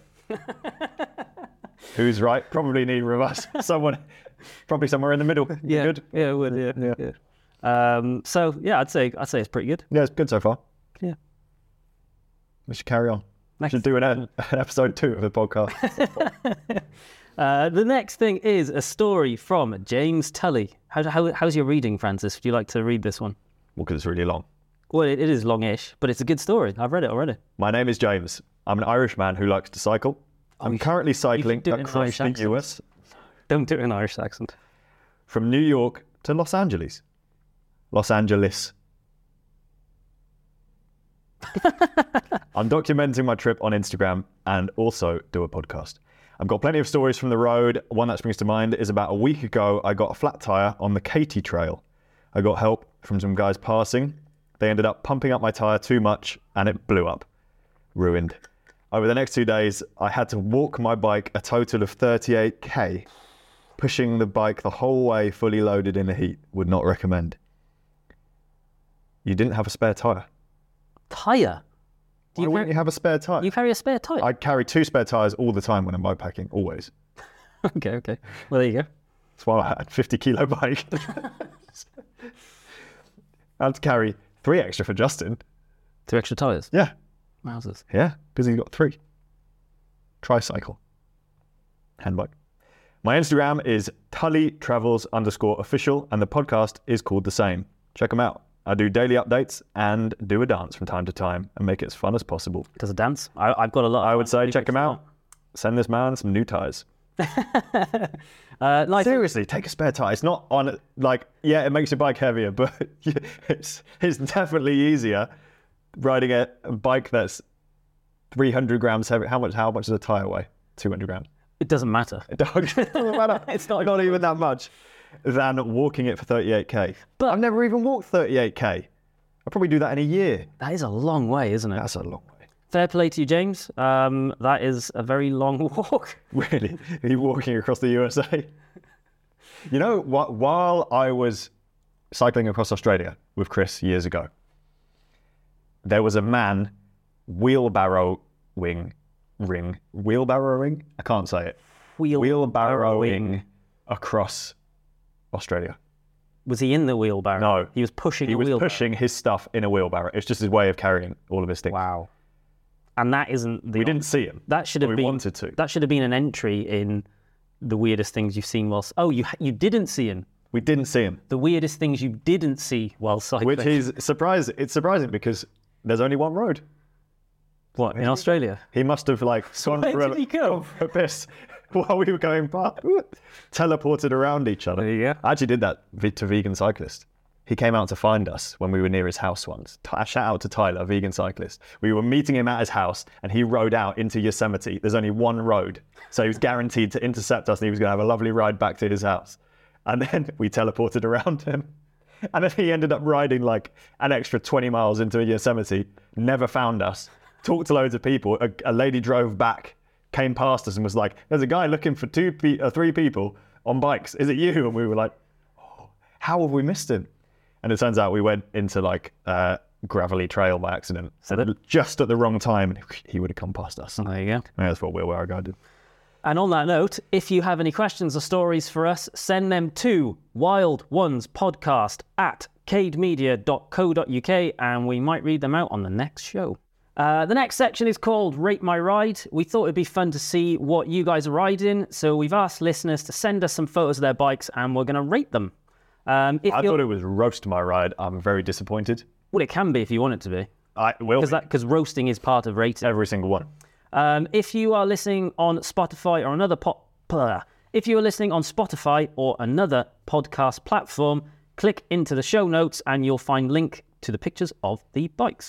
Who's right? Probably neither of us. Someone, probably somewhere in the middle. Yeah. Good. Yeah, it would. Yeah. Yeah. yeah. Um, so yeah, I'd say I'd say it's pretty good. Yeah, it's good so far. Yeah. We should carry on. Next. We should do an, an episode two of the podcast. Uh, the next thing is a story from James Tully. How, how, how's your reading, Francis? Would you like to read this one? Well, because it's really long. Well, it, it is longish, but it's a good story. I've read it already. My name is James. I'm an Irish man who likes to cycle. I'm you currently cycling do it in an across Irish the accent. U S Don't do it in an Irish accent. from New York to Los Angeles. Los Angeles. I'm documenting my trip on Instagram and also do a podcast. I've got plenty of stories from the road. One that springs to mind is about a week ago, I got a flat tire on the Katy Trail. I got help from some guys passing. They ended up pumping up my tire too much and it blew up. Ruined. Over the next two days, I had to walk my bike a total of thirty-eight K. Pushing the bike the whole way fully loaded in the heat. Would not recommend. You didn't have a spare tire. Tyre? Do Why you, wouldn't carry, you have a spare tyre? you carry a spare tyre? I carry two spare tyres all the time when I'm bikepacking, always. Okay, okay. Well, there you go. That's why I had a fifty kilo bike. I had to carry three extra for Justin. Two extra tyres? Yeah. Wowzers. Yeah, because he's got three. Tricycle. Handbike. My Instagram is Tully Travels underscore official, and the podcast is called the same. Check them out. I do daily updates and do a dance from time to time and make it as fun as possible. Does a dance? I, I've got a lot. I would say check him out. Send this man some new tyres. uh, nice. Seriously, take a spare tyre. It's not on, like, yeah, it makes your bike heavier, but it's it's definitely easier riding a, a bike that's three hundred grams heavy. How much How much does a tyre weigh? two hundred grams. It doesn't matter. It doesn't matter. It's not, not even that much than walking it for thirty-eight k. But I've never even walked thirty-eight k. I'll probably do that in a year. That is a long way, isn't it? That's a long way. Fair play to you, James. Um, that is a very long walk. Really? Are you walking across the U S A? You know, wh- while I was cycling across Australia with Chris years ago, there was a man wheelbarrowing, ring, wheelbarrowing? I can't say it. Wheel- Wheelbarrowing across Australia. Was he in the wheelbarrow? No. He was pushing He a was wheelbarrow. pushing his stuff in a wheelbarrow. It's just his way of carrying all of his things. Wow. And that isn't the... We didn't see him. That should have We been... wanted to. That should have been an entry in the weirdest things you've seen whilst... Oh, you you didn't see him. We didn't see him. The weirdest things you didn't see while cycling. Which is surprising. It's surprising because there's only one road. What, in Australia? He must have like gone where for did a, he go? gone for a piss while we were going past. Teleported around each other. There you go. I actually did that v- to Vegan Cyclist. He came out to find us when we were near his house once. T- shout out to Tyler, Vegan Cyclist. We were meeting him at his house and he rode out into Yosemite. There's only one road. So he was guaranteed to intercept us and he was going to have a lovely ride back to his house. And then we teleported around him. And then he ended up riding like an extra twenty miles into Yosemite, never found us, talked to loads of people. A, a lady drove back, came past us and was like, there's a guy looking for two, pe- uh, three people on bikes. Is it you? And we were like, oh, how have we missed him? And it turns out we went into like a uh, gravelly trail by accident. So that just at the wrong time, and he would have come past us. There you go. Yeah, that's what Will Warrior did. And on that note, if you have any questions or stories for us, send them to wildonespodcast at cademedia dot co dot uk and we might read them out on the next show. Uh, the next section is called Rate My Ride. We thought it'd be fun to see what you guys are riding, so we've asked listeners to send us some photos of their bikes and we're going to rate them. Um, if I you're... thought it was Roast My Ride. I'm very disappointed. Well, it can be if you want it to be. I will. Because roasting is part of rating. Every single one. Um, if you are listening on Spotify or another po- blah. if you are listening on Spotify or another podcast platform, click into the show notes and you'll find link to the pictures of the bikes.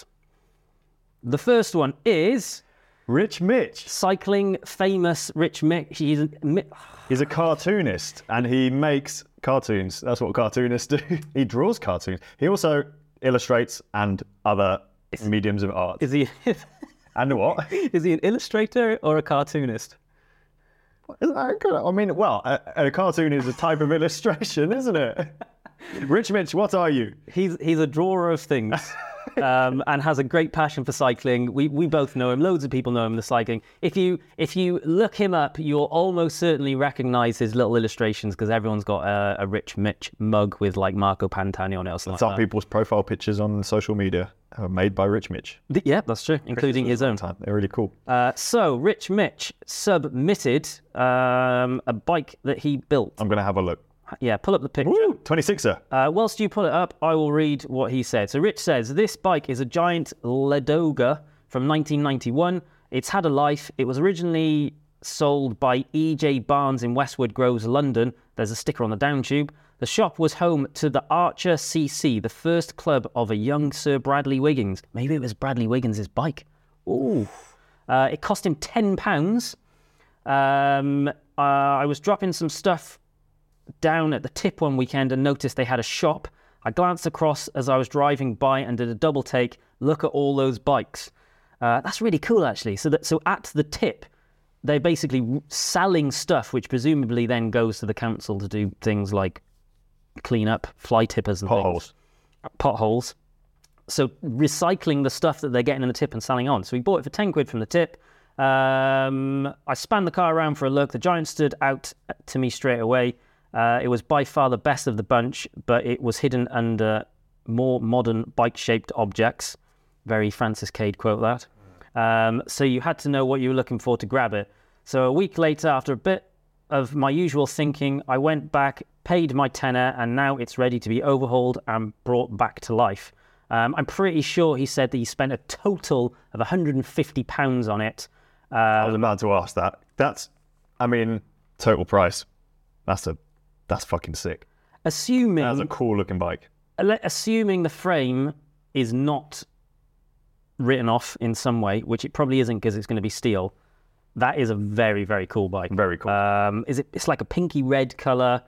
The first one is Rich Mitch. Cycling famous Rich Mitch. He's a, He's a cartoonist and he makes cartoons. That's what cartoonists do. He draws cartoons. He also illustrates and other mediums of art. Is he? And what? Is he an illustrator or a cartoonist? Isn't that good? I mean, well, a, a cartoon is a type of illustration, isn't it? Rich Mitch, what are you? He's he's a drawer of things. Um, and has a great passion for cycling. We we both know him. Loads of people know him in the cycling. If you if you look him up, you'll almost certainly recognise his little illustrations because everyone's got a, a Rich Mitch mug with like Marco Pantani on it or something. Some like that. people's profile pictures on social media are made by Rich Mitch. Yeah, that's true, including his own. Time. They're really cool. Uh, so Rich Mitch submitted um, a bike that he built. I'm going to have a look. Yeah, pull up the picture. Woo, twenty-sixer. Uh, whilst you pull it up, I will read what he said. So Rich says, this bike is a giant Ladoga from nineteen ninety-one. It's had a life. It was originally sold by E J Barnes in Westwood Groves, London. There's a sticker on the down tube. The shop was home to the Archer C C, the first club of a young Sir Bradley Wiggins. Maybe it was Bradley Wiggins' bike. Ooh. Uh, it cost him ten pounds. Um, uh, I was dropping some stuff down at the tip one weekend and noticed they had a shop. I glanced across as I was driving by and did a double take. Look at all those bikes. Uh, that's really cool, actually. So that so at the tip, they're basically selling stuff, which presumably then goes to the council to do things like clean up fly tippers and Potholes. things. Potholes. so recycling the stuff that they're getting in the tip and selling on. So we bought it for ten quid from the tip. Um, I spanned the car around for a look. The Giant stood out to me straight away. Uh, it was by far the best of the bunch, but it was hidden under more modern bike-shaped objects. Very Francis Cade quote that. Um, so you had to know what you were looking for to grab it. So a week later, after a bit of my usual thinking, I went back, paid my tenner, and now it's ready to be overhauled and brought back to life. Um, I'm pretty sure he said that he spent a total of one hundred fifty pounds on it. Um, I was about to ask that. That's, I mean, total price. That's a, that's fucking sick. Assuming That's a cool looking bike. Assuming the frame is not written off in some way, which it probably isn't because it's going to be steel. That is a very, very cool bike. Very cool. Um, is it? It's like a pinky red color.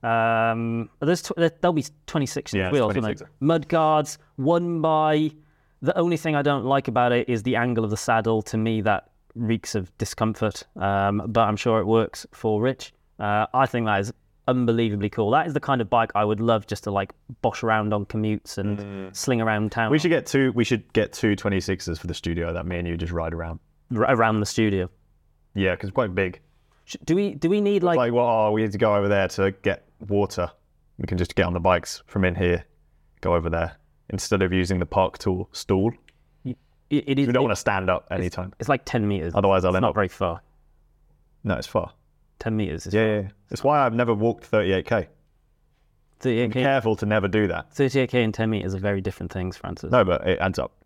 Um, there's tw- there'll be twenty-six Yeah, wheels. twenty-six. Mud guards, one by. The only thing I don't like about it is the angle of the saddle. To me, that reeks of discomfort. Um, but I'm sure it works for Rich. Uh, I think that is unbelievably cool. That is the kind of bike I would love just to like bosh around on commutes and mm. sling around town. We should get two. We should get two twenty-sixes for the studio that me and you just ride around. R- around the studio. Yeah, because it's quite big. Do we? Do we need like? It's like, well, oh, we need to go over there to get water. We can just get on the bikes from in here, go over there instead of using the park tool stool. It, it is. We don't it, want to stand up anytime. It's, it's like ten meters. Otherwise, I'll it's end not up. very far. No, it's far. Ten meters. Is Yeah, far. yeah, yeah. It's why I've never walked thirty-eight k. thirty-eight k. Be careful to never do that. thirty-eight k and ten meters are very different things, Francis. No, but it adds up.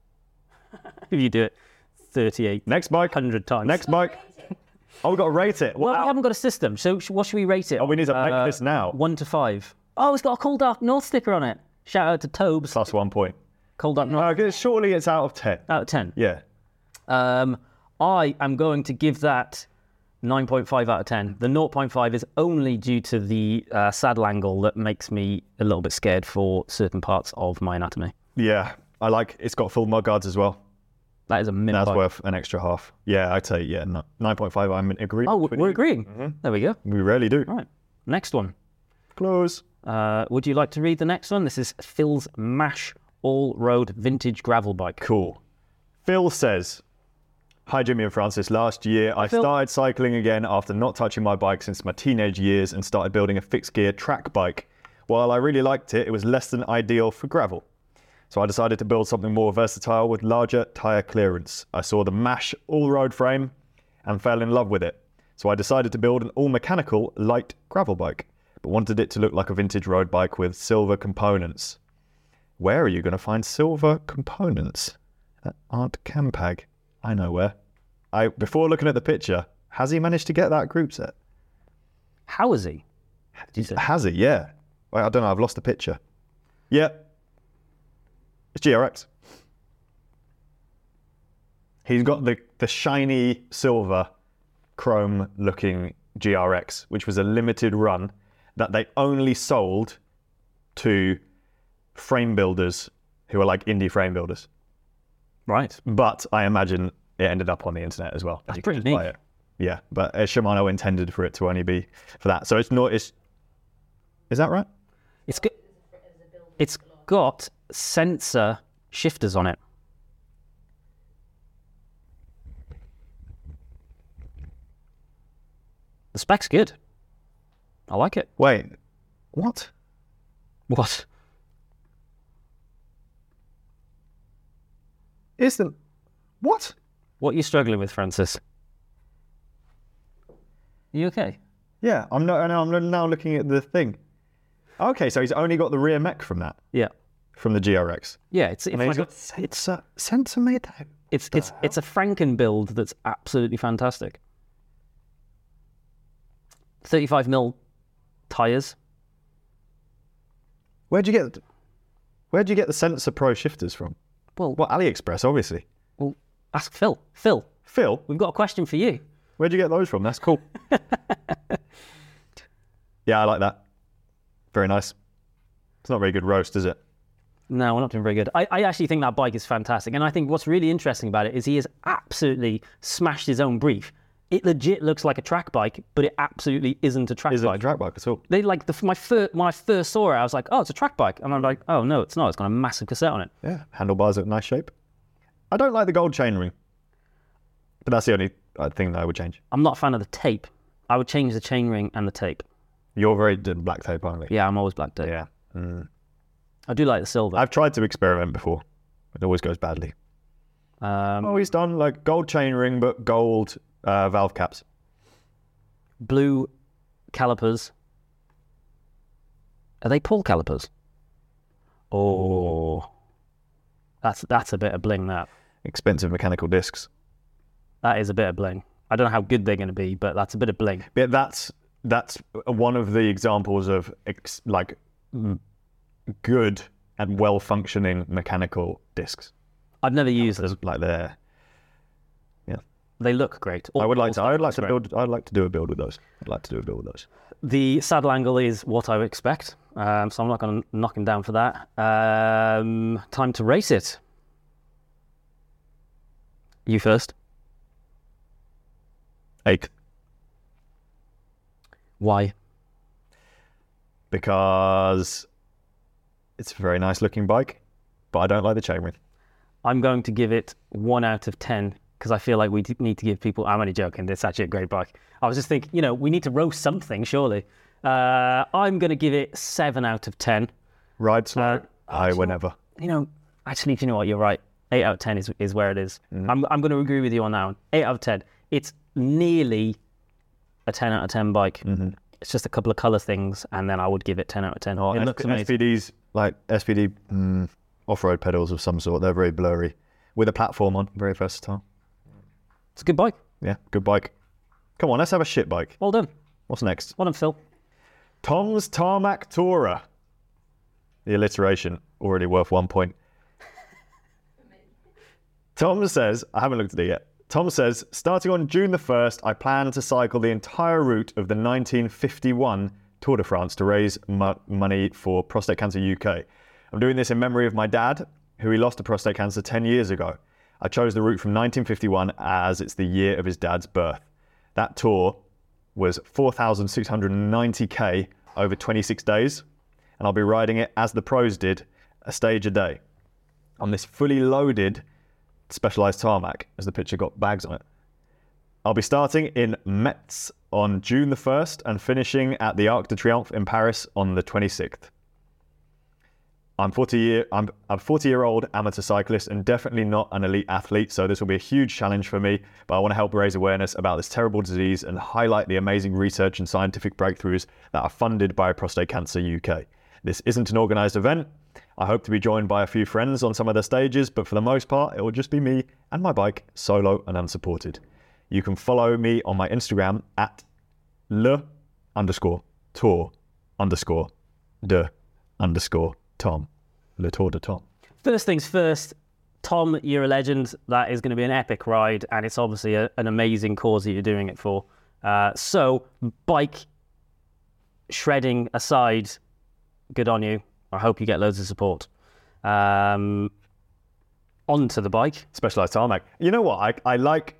If you do it thirty-eight, next bike, hundred times. Next bike. Oh, we've got to rate it. Well, Wow. we haven't got a system. So, sh- what should we rate it? Oh, we need to make uh, this now. One to five. Oh, it's got a Cold Dark North sticker on it. Shout out to Tobes. Plus one point. Cold Dark North. Uh, surely it's out of ten. Out of ten. Yeah. Um, I am going to give that nine point five out of ten. The zero point five is only due to the uh, saddle angle that makes me a little bit scared for certain parts of my anatomy. Yeah, I like. It's got full mud guards as well. That is a mint That's bike. worth an extra half. Yeah, I'd say yeah, no, nine point five. I'm in agreement. Oh, with we're you. agreeing. Mm-hmm. There we go. We rarely do. Right. Next one. Close. Uh, would you like to read the next one? This is Phil's Mash All-Road Vintage Gravel Bike. Cool. Phil says, "Hi Jimmy and Francis. Last year I Phil. started cycling again after not touching my bike since my teenage years and started building a fixed gear track bike. While I really liked it, it was less than ideal for gravel. So I decided to build something more versatile with larger tyre clearance. I saw the Mash all-road frame and fell in love with it. So I decided to build an all-mechanical light gravel bike, but wanted it to look like a vintage road bike with silver components. Where are you going to find silver components? That aren't Campag. I know where. I before looking at the picture, has he managed to get that group set? How is he? Did you say? Has he? Yeah. Wait, I don't know. I've lost the picture. Yep. It's G R X. He's got the, the shiny silver chrome looking G R X, which was a limited run that they only sold to frame builders who are like indie frame builders. Right. But I imagine it ended up on the internet as well. That's You could pretty just buy neat. it. Yeah, but uh, Shimano intended for it to only be for that. So it's not. It's is that right? It's got, it's got sensor shifters on it. The spec's good. I like it. Wait, what? What? Is the what? What are you struggling with, Francis? You okay? Yeah, I'm not. No, I'm now looking at the thing. Okay, so he's only got the rear mech from that, Yeah. from the G R X. Yeah, it's it's And he's like got a, it's sensor, sensor made that. it's it's it's a Franken build that's absolutely fantastic. thirty-five mil tires. Where'd you get? Where'd you get the Sensor Pro shifters from? Well, Well, AliExpress, obviously. well, ask Phil. Phil, Phil, we've got a question for you. where'd you get those from? That's cool. Yeah, I like that. Very nice. It's not very good roast, is it? No, we're not doing very good. I, I actually think that bike is fantastic. And I think what's really interesting about it is he has absolutely smashed his own brief. It legit looks like a track bike, but it absolutely isn't a track Isn't bike. a track bike at all. They like the, my first when I first saw it, I was like, oh, it's a track bike, and I'm like, oh no, it's not. It's got a massive cassette on it. Yeah, handlebars are nice shape. I don't like the gold chainring, but that's the only uh, thing that I would change. I'm not a fan of the tape. I would change the chainring and the tape. You're very d- black tape, aren't you? Yeah, I'm always black tape. Yeah. Mm. I do like the silver. I've tried to experiment before. It always goes badly. Um, Always done like gold chainring, but gold uh, valve caps. Blue calipers. Are they pull calipers? Oh, that's that's a bit of bling. That Expensive mechanical discs. that is a bit of bling. I don't know how good they're going to be, but that's a bit of bling. Yeah, that's that's one of the examples of ex- like mm, good and well functioning mechanical discs. I've never used them. Like they're, yeah. They look great. I would like to. I would like to Great. build. I'd like to do a build with those. I'd like to do a build with those. The saddle angle is what I would expect, um, so I'm not going to knock him down for that. Um, time to race it. You first. Eighth, Why? because it's a very nice looking bike, but I don't like the chainring. I'm going to give it one out of ten because I feel like we d- need to give people. I'm only joking. It's actually a great bike. I was just thinking, you know, we need to roast something, surely. Uh, I'm going to give it seven out of ten. Ride slow. Uh, I whenever. You know, actually, you know what? You're right. Eight out of ten is is where it is. Mm-hmm. I'm I'm going to agree with you on that one. Eight out of ten. It's nearly a ten out of ten bike. Mm-hmm. It's just a couple of color things, and then I would give it ten out of ten. Oh, it S- looks amazing. S P Ds like S P D mm, off-road pedals of some sort. They're very blurry with a platform on. Very versatile. It's a good bike. Yeah, good bike. Come on, let's have a shit bike. Well done. What's next? Well done, Phil. Tom's Tarmac Tourer. The alliteration already worth one point. Tom says, I haven't looked at it yet. Tom says, starting on June the first, I plan to cycle the entire route of the nineteen fifty-one Tour de France to raise mo- money for Prostate Cancer U K. I'm doing this in memory of my dad, who he lost to prostate cancer ten years ago. I chose the route from nineteen fifty-one as it's the year of his dad's birth. That tour was four thousand six hundred ninety k over twenty-six days, and I'll be riding it as the pros did, a stage a day, on this fully loaded Specialized tarmac, as the picture got bags on it. I'll be starting in Metz on June the first and finishing at the Arc de Triomphe in Paris on the twenty-sixth. I'm forty year I'm a forty year old amateur cyclist and definitely not an elite athlete, so this will be a huge challenge for me, but I want to help raise awareness about this terrible disease and highlight the amazing research and scientific breakthroughs that are funded by Prostate Cancer U K. This isn't an organised event. I hope to be joined by a few friends on some of the stages, but for the most part, it will just be me and my bike, solo and unsupported. You can follow me on my Instagram at le underscore tour underscore de underscore Tom. Le Tour de Tom. First things first, Tom, you're a legend. That is going to be an epic ride, and it's obviously a, an amazing cause that you're doing it for. Uh, so, bike shredding aside, good on you. I hope you get loads of support. Um, onto the bike. Specialized tarmac. You know what? I, I like...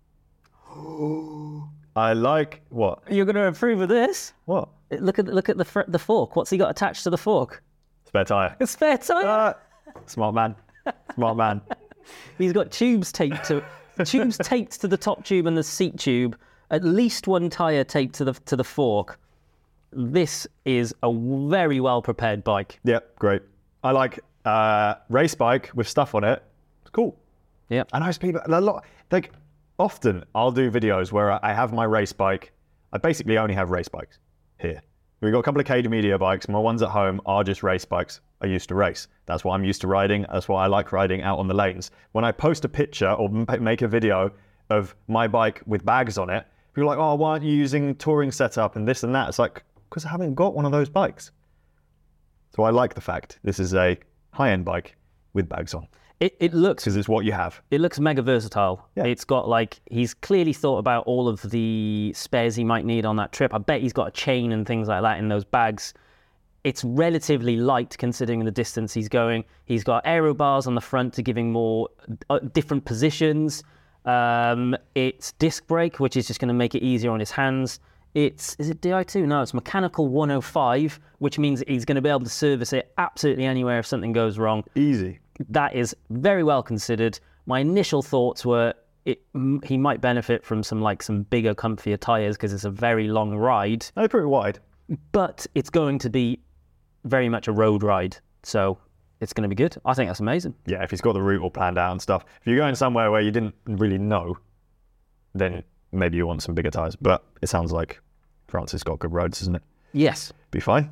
I like... What? You're going to approve of this? What? Look at look at the fr- the fork. What's he got attached to the fork? Spare tyre. A spare tyre. Uh, smart man. Smart man. He's got tubes taped to tubes taped to the top tube and the seat tube. At least one tyre taped to the to the fork. This is a very well prepared bike. Yep, great. I like uh, race bike with stuff on it. It's cool. Yeah. I know people a lot. Like often, I'll do videos where I have my race bike. I basically only have race bikes here. We've got a couple of K D Media bikes. My ones at home are just race bikes. I used to race. That's what I'm used to riding. That's why I like riding out on the lanes. When I post a picture or make a video of my bike with bags on it, people are like, oh, why aren't you using touring setup and this and that? It's like, because I haven't got one of those bikes. So I like the fact this is a high-end bike with bags on. It it looks Because it's what you have. it looks mega versatile. Yeah. It's got like he's clearly thought about all of the spares he might need on that trip. I bet he's got a chain and things like that in those bags. It's relatively light considering the distance he's going. He's got aero bars on the front to give him more uh, different positions. Um, it's disc brake, which is just going to make it easier on his hands. It's, is it D I two? No, it's mechanical one oh five, which means he's going to be able to service it absolutely anywhere if something goes wrong. Easy. That is very well considered. My initial thoughts were it, he might benefit from some like some bigger, comfier tyres because it's a very long ride. They're pretty wide. But it's going to be very much a road ride. So it's going to be good. I think that's amazing. Yeah, if he's got the route all planned out and stuff. If you're going somewhere where you didn't really know, then maybe you want some bigger tyres. But it sounds like France has got good roads, isn't it? Yes. Be fine.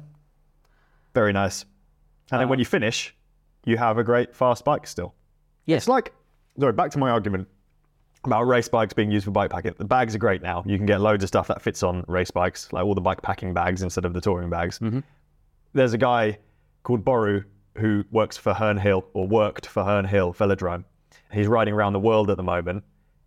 Very nice. And then Uh, when you finish, you have a great fast bike still. Yes. It's like, sorry, back to my argument about race bikes being used for bike packing. The bags are great now. You can get loads of stuff that fits on race bikes, like all the bike packing bags instead of the touring bags. Mm-hmm. There's a guy called Boru who works for Herne Hill, or worked for Herne Hill Velodrome. He's riding around the world at the moment.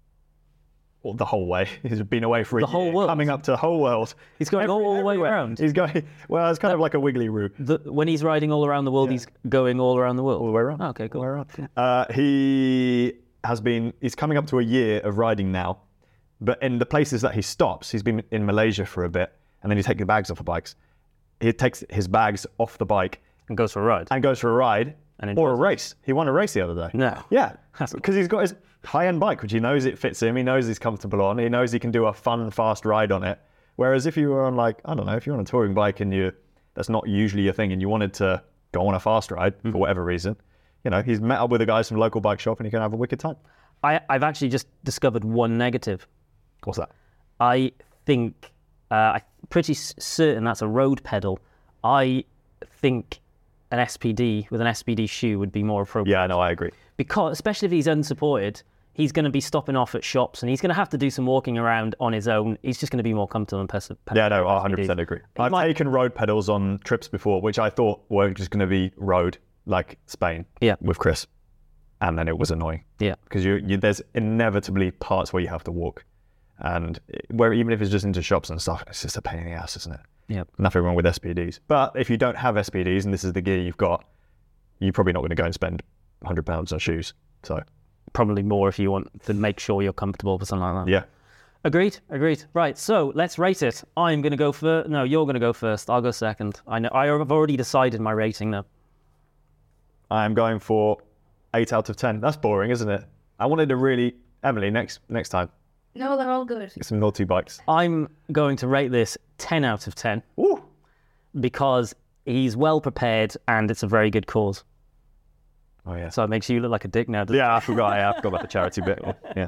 Well, the whole way. He's been away for a The year, whole world? coming up to the whole world. He's going all, all the way around. He's going, well, it's kind of like a wiggly route. The, when he's riding all around the world, he's going all around the world. All the way around. Oh, okay, cool. All the way around. Uh, he has been, he's coming up to a year of riding now, but in the places that he stops, he's been in Malaysia for a bit, and then he takes the bags off the bikes. He takes his bags off the bike And goes for a ride. and goes for a ride And or a enjoys race. He won a race the other day. No. Yeah, because he's got his high-end bike, which he knows it fits him. He knows he's comfortable on. He knows he can do a fun, fast ride on it. Whereas if you were on, like, I don't know, if you're on a touring bike and you that's not usually your thing and you wanted to go on a fast ride mm. for whatever reason, you know, he's met up with the guys from the local bike shop and he can have a wicked time. I, I've actually just discovered one negative. What's that? I think, uh, I'm pretty s- certain that's a road pedal. I think an S P D with an S P D shoe would be more appropriate. Yeah, no, I agree. Because, especially if he's unsupported, he's going to be stopping off at shops and he's going to have to do some walking around on his own. He's just going to be more comfortable and pes- Yeah, no, I one hundred percent agree. I've might... taken road pedals on trips before, which I thought were just going to be road, like Spain yeah. with Chris. And then it was annoying. Yeah. Because you, you, there's inevitably parts where you have to walk. And where even if it's just into shops and stuff, it's just a pain in the ass, isn't it? Yeah. Nothing wrong with S P Ds. But if you don't have S P Ds and this is the gear you've got, you're probably not going to go and spend one hundred pounds on shoes. So probably more if you want to make sure you're comfortable for something like that. Yeah. Agreed, agreed. Right, so let's rate it. I'm going to go first. No, you're going to go first. I'll go second. I know. I have already decided my rating now. I'm going for eight out of ten. That's boring, isn't it? I wanted to really... Emily, next next time, No, they're all good. get some naughty bikes. I'm going to rate this ten out of ten. Ooh. Because he's well prepared and it's a very good cause. Oh, yeah. So it makes you look like a dick now, doesn't Yeah, I forgot. Yeah, I forgot about the charity bit. Yeah.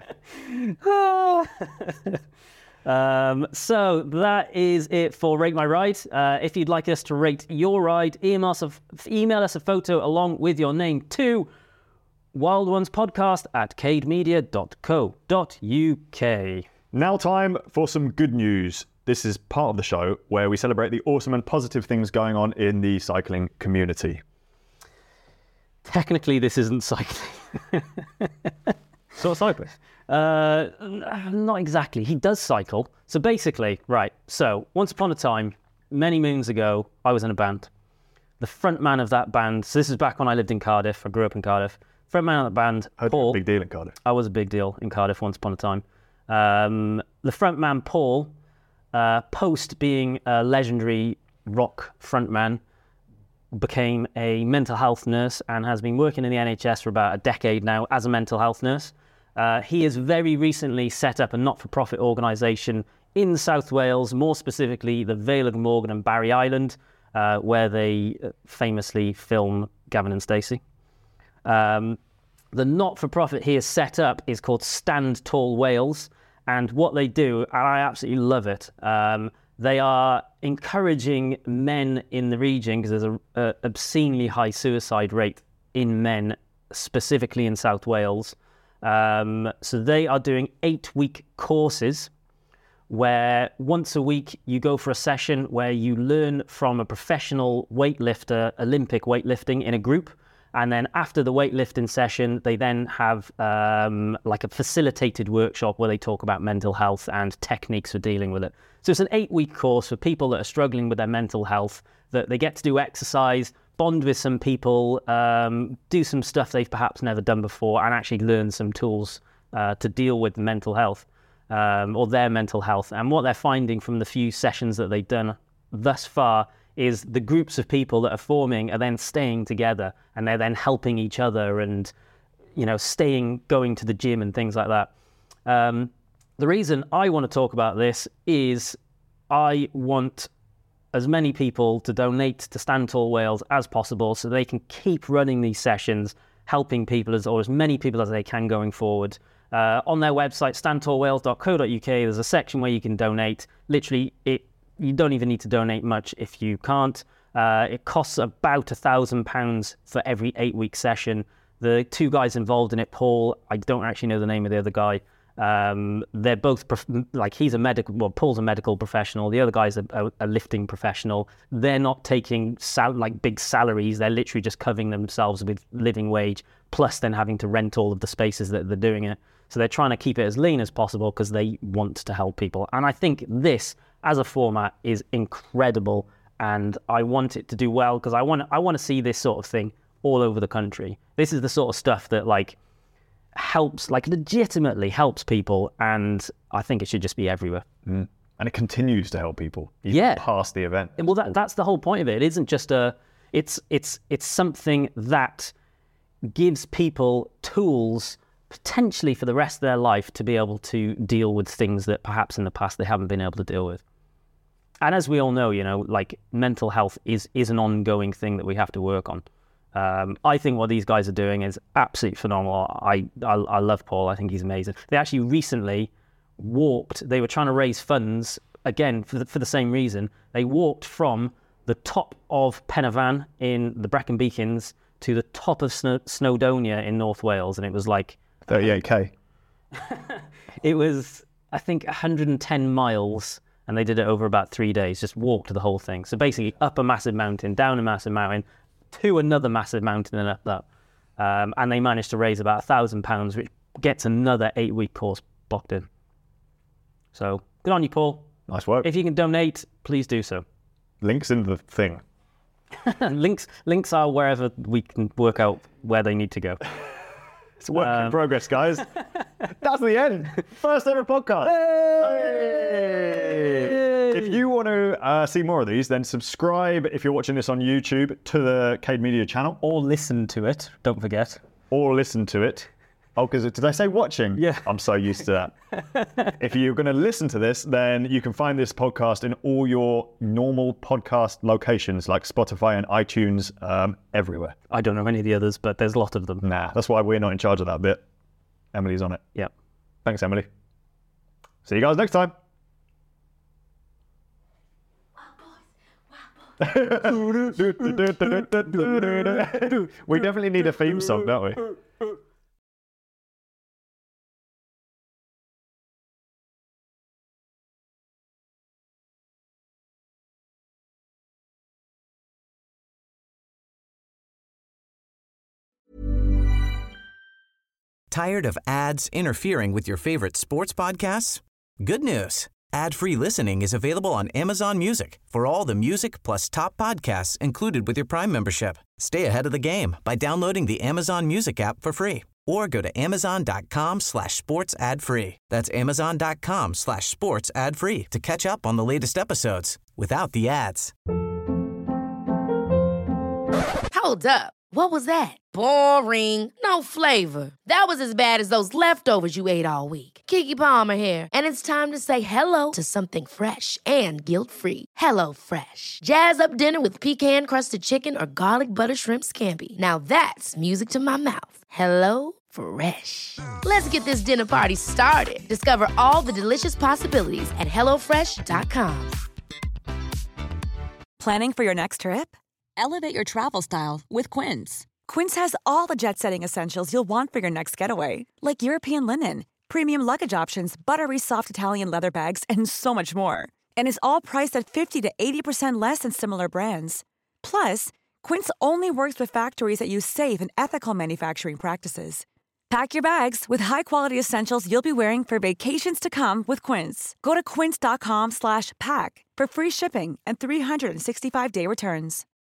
it? um, so that is it for Rate My Ride. Uh, if you'd like us to rate your ride, email us a, email us a photo along with your name to wild ones podcast at cademedia dot co dot uk. Now time for some good news. This is part of the show where we celebrate the awesome and positive things going on in the cycling community. Technically, this isn't cycling. Sort of cycling? Uh, n- not exactly. He does cycle. So basically, right, so once upon a time, many moons ago, I was in a band. The front man of that band, so this is back when I lived in Cardiff, I grew up in Cardiff. Front man of that band, Heard Paul. a big deal in Cardiff. I was a big deal in Cardiff once upon a time. Um, the front man, Paul, uh, post being a legendary rock frontman, became a mental health nurse and has been working in the N H S for about a decade now as a mental health nurse. Uh, he has very recently set up a not-for-profit organisation in South Wales, more specifically the Vale of Glamorgan and Barry Island, uh, where they famously film Gavin and Stacey. Um, the not-for-profit he has set up is called Stand Tall Wales, and what they do, and I absolutely love it, um, they are encouraging men in the region, because there's an obscenely high suicide rate in men, specifically in South Wales. Um, so they are doing eight-week courses where once a week you go for a session where you learn from a professional weightlifter, Olympic weightlifting in a group. And then after the weightlifting session, they then have um, like a facilitated workshop where they talk about mental health and techniques for dealing with it. So it's an eight-week course for people that are struggling with their mental health, that they get to do exercise, bond with some people, um, do some stuff they've perhaps never done before, and actually learn some tools uh, to deal with mental health um, or their mental health. And what they're finding from the few sessions that they've done thus far is the groups of people that are forming are then staying together, and they're then helping each other and, you know, staying, going to the gym and things like that. Um, the reason I want to talk about this is I want as many people to donate to Stand Tall Wales as possible so they can keep running these sessions, helping people as, or as many people as they can going forward. Uh, on their website, stand tall wales dot co dot uk, there's a section where you can donate. Literally, it you don't even need to donate much if you can't. Uh, it costs about a thousand pounds for every eight-week session. The two guys involved in it, Paul, I don't actually know the name of the other guy. Um, they're both prof- like he's a medical. Well, Paul's a medical professional. The other guy's a, a, a lifting professional. They're not taking sal- like big salaries. They're literally just covering themselves with living wage, plus then having to rent all of the spaces that they're doing it. So they're trying to keep it as lean as possible because they want to help people. And I think this, as a format, is incredible, and I want it to do well because I want I want to see this sort of thing all over the country. This is the sort of stuff that like helps, like legitimately helps people, and I think it should just be everywhere. Mm. And it continues to help people even yeah. past the event. Well, that, that's the whole point of it. It isn't just a, it's it's it's something that gives people tools potentially for the rest of their life to be able to deal with things that perhaps in the past they haven't been able to deal with. And as we all know, you know, like mental health is is an ongoing thing that we have to work on. Um, I think what these guys are doing is absolutely phenomenal. I, I I love Paul. I think he's amazing. They actually recently walked. They were trying to raise funds again for the, for the same reason. They walked from the top of Pen y Fan in the Brecon Beacons to the top of Snow, Snowdonia in North Wales, and it was like thirty-eight K. It was, I think, one hundred ten miles, and they did it over about three days. Just walked the whole thing. So basically, up a massive mountain, down a massive mountain, to another massive mountain, and up that. Um, and they managed to raise about a thousand pounds, which gets another eight-week course blocked in. So good on you, Paul. Nice work. If you can donate, please do so. Links in the thing. links links are wherever we can work out where they need to go. It's a work Um, in progress, guys. That's the end. First ever podcast. Hey! If you want to uh, see more of these, then subscribe if you're watching this on YouTube to the Cade Media channel. Or listen to it, don't forget. Or listen to it. Oh, because did I say watching? Yeah. I'm so used to that. If you're going to listen to this, then you can find this podcast in all your normal podcast locations like Spotify and iTunes, um, everywhere. I don't know any of the others, but there's a lot of them. Nah, that's why we're not in charge of that bit. Emily's on it. Yep. Thanks, Emily. See you guys next time. We definitely need a theme song, don't we? Tired of ads interfering with your favorite sports podcasts? Good news. Ad-free listening is available on Amazon Music for all the music plus top podcasts included with your Prime membership. Stay ahead of the game by downloading the Amazon Music app for free or go to amazon.com slash sports ad free. That's amazon.com slash sports ad free to catch up on the latest episodes without the ads. Hold up. What was that? Boring. No flavor. That was as bad as those leftovers you ate all week. Keke Palmer here, and it's time to say hello to something fresh and guilt-free. Hello Fresh. Jazz up dinner with pecan-crusted chicken or garlic butter shrimp scampi. Now that's music to my mouth. Hello Fresh. Let's get this dinner party started. Discover all the delicious possibilities at hello fresh dot com. Planning for your next trip? Elevate your travel style with Quince. Quince has all the jet-setting essentials you'll want for your next getaway, like European linen, premium luggage options, buttery soft Italian leather bags, and so much more. And is all priced at fifty to eighty percent less than similar brands. Plus, Quince only works with factories that use safe and ethical manufacturing practices. Pack your bags with high-quality essentials you'll be wearing for vacations to come with Quince. Go to quince.com slash pack for free shipping and three sixty-five day returns.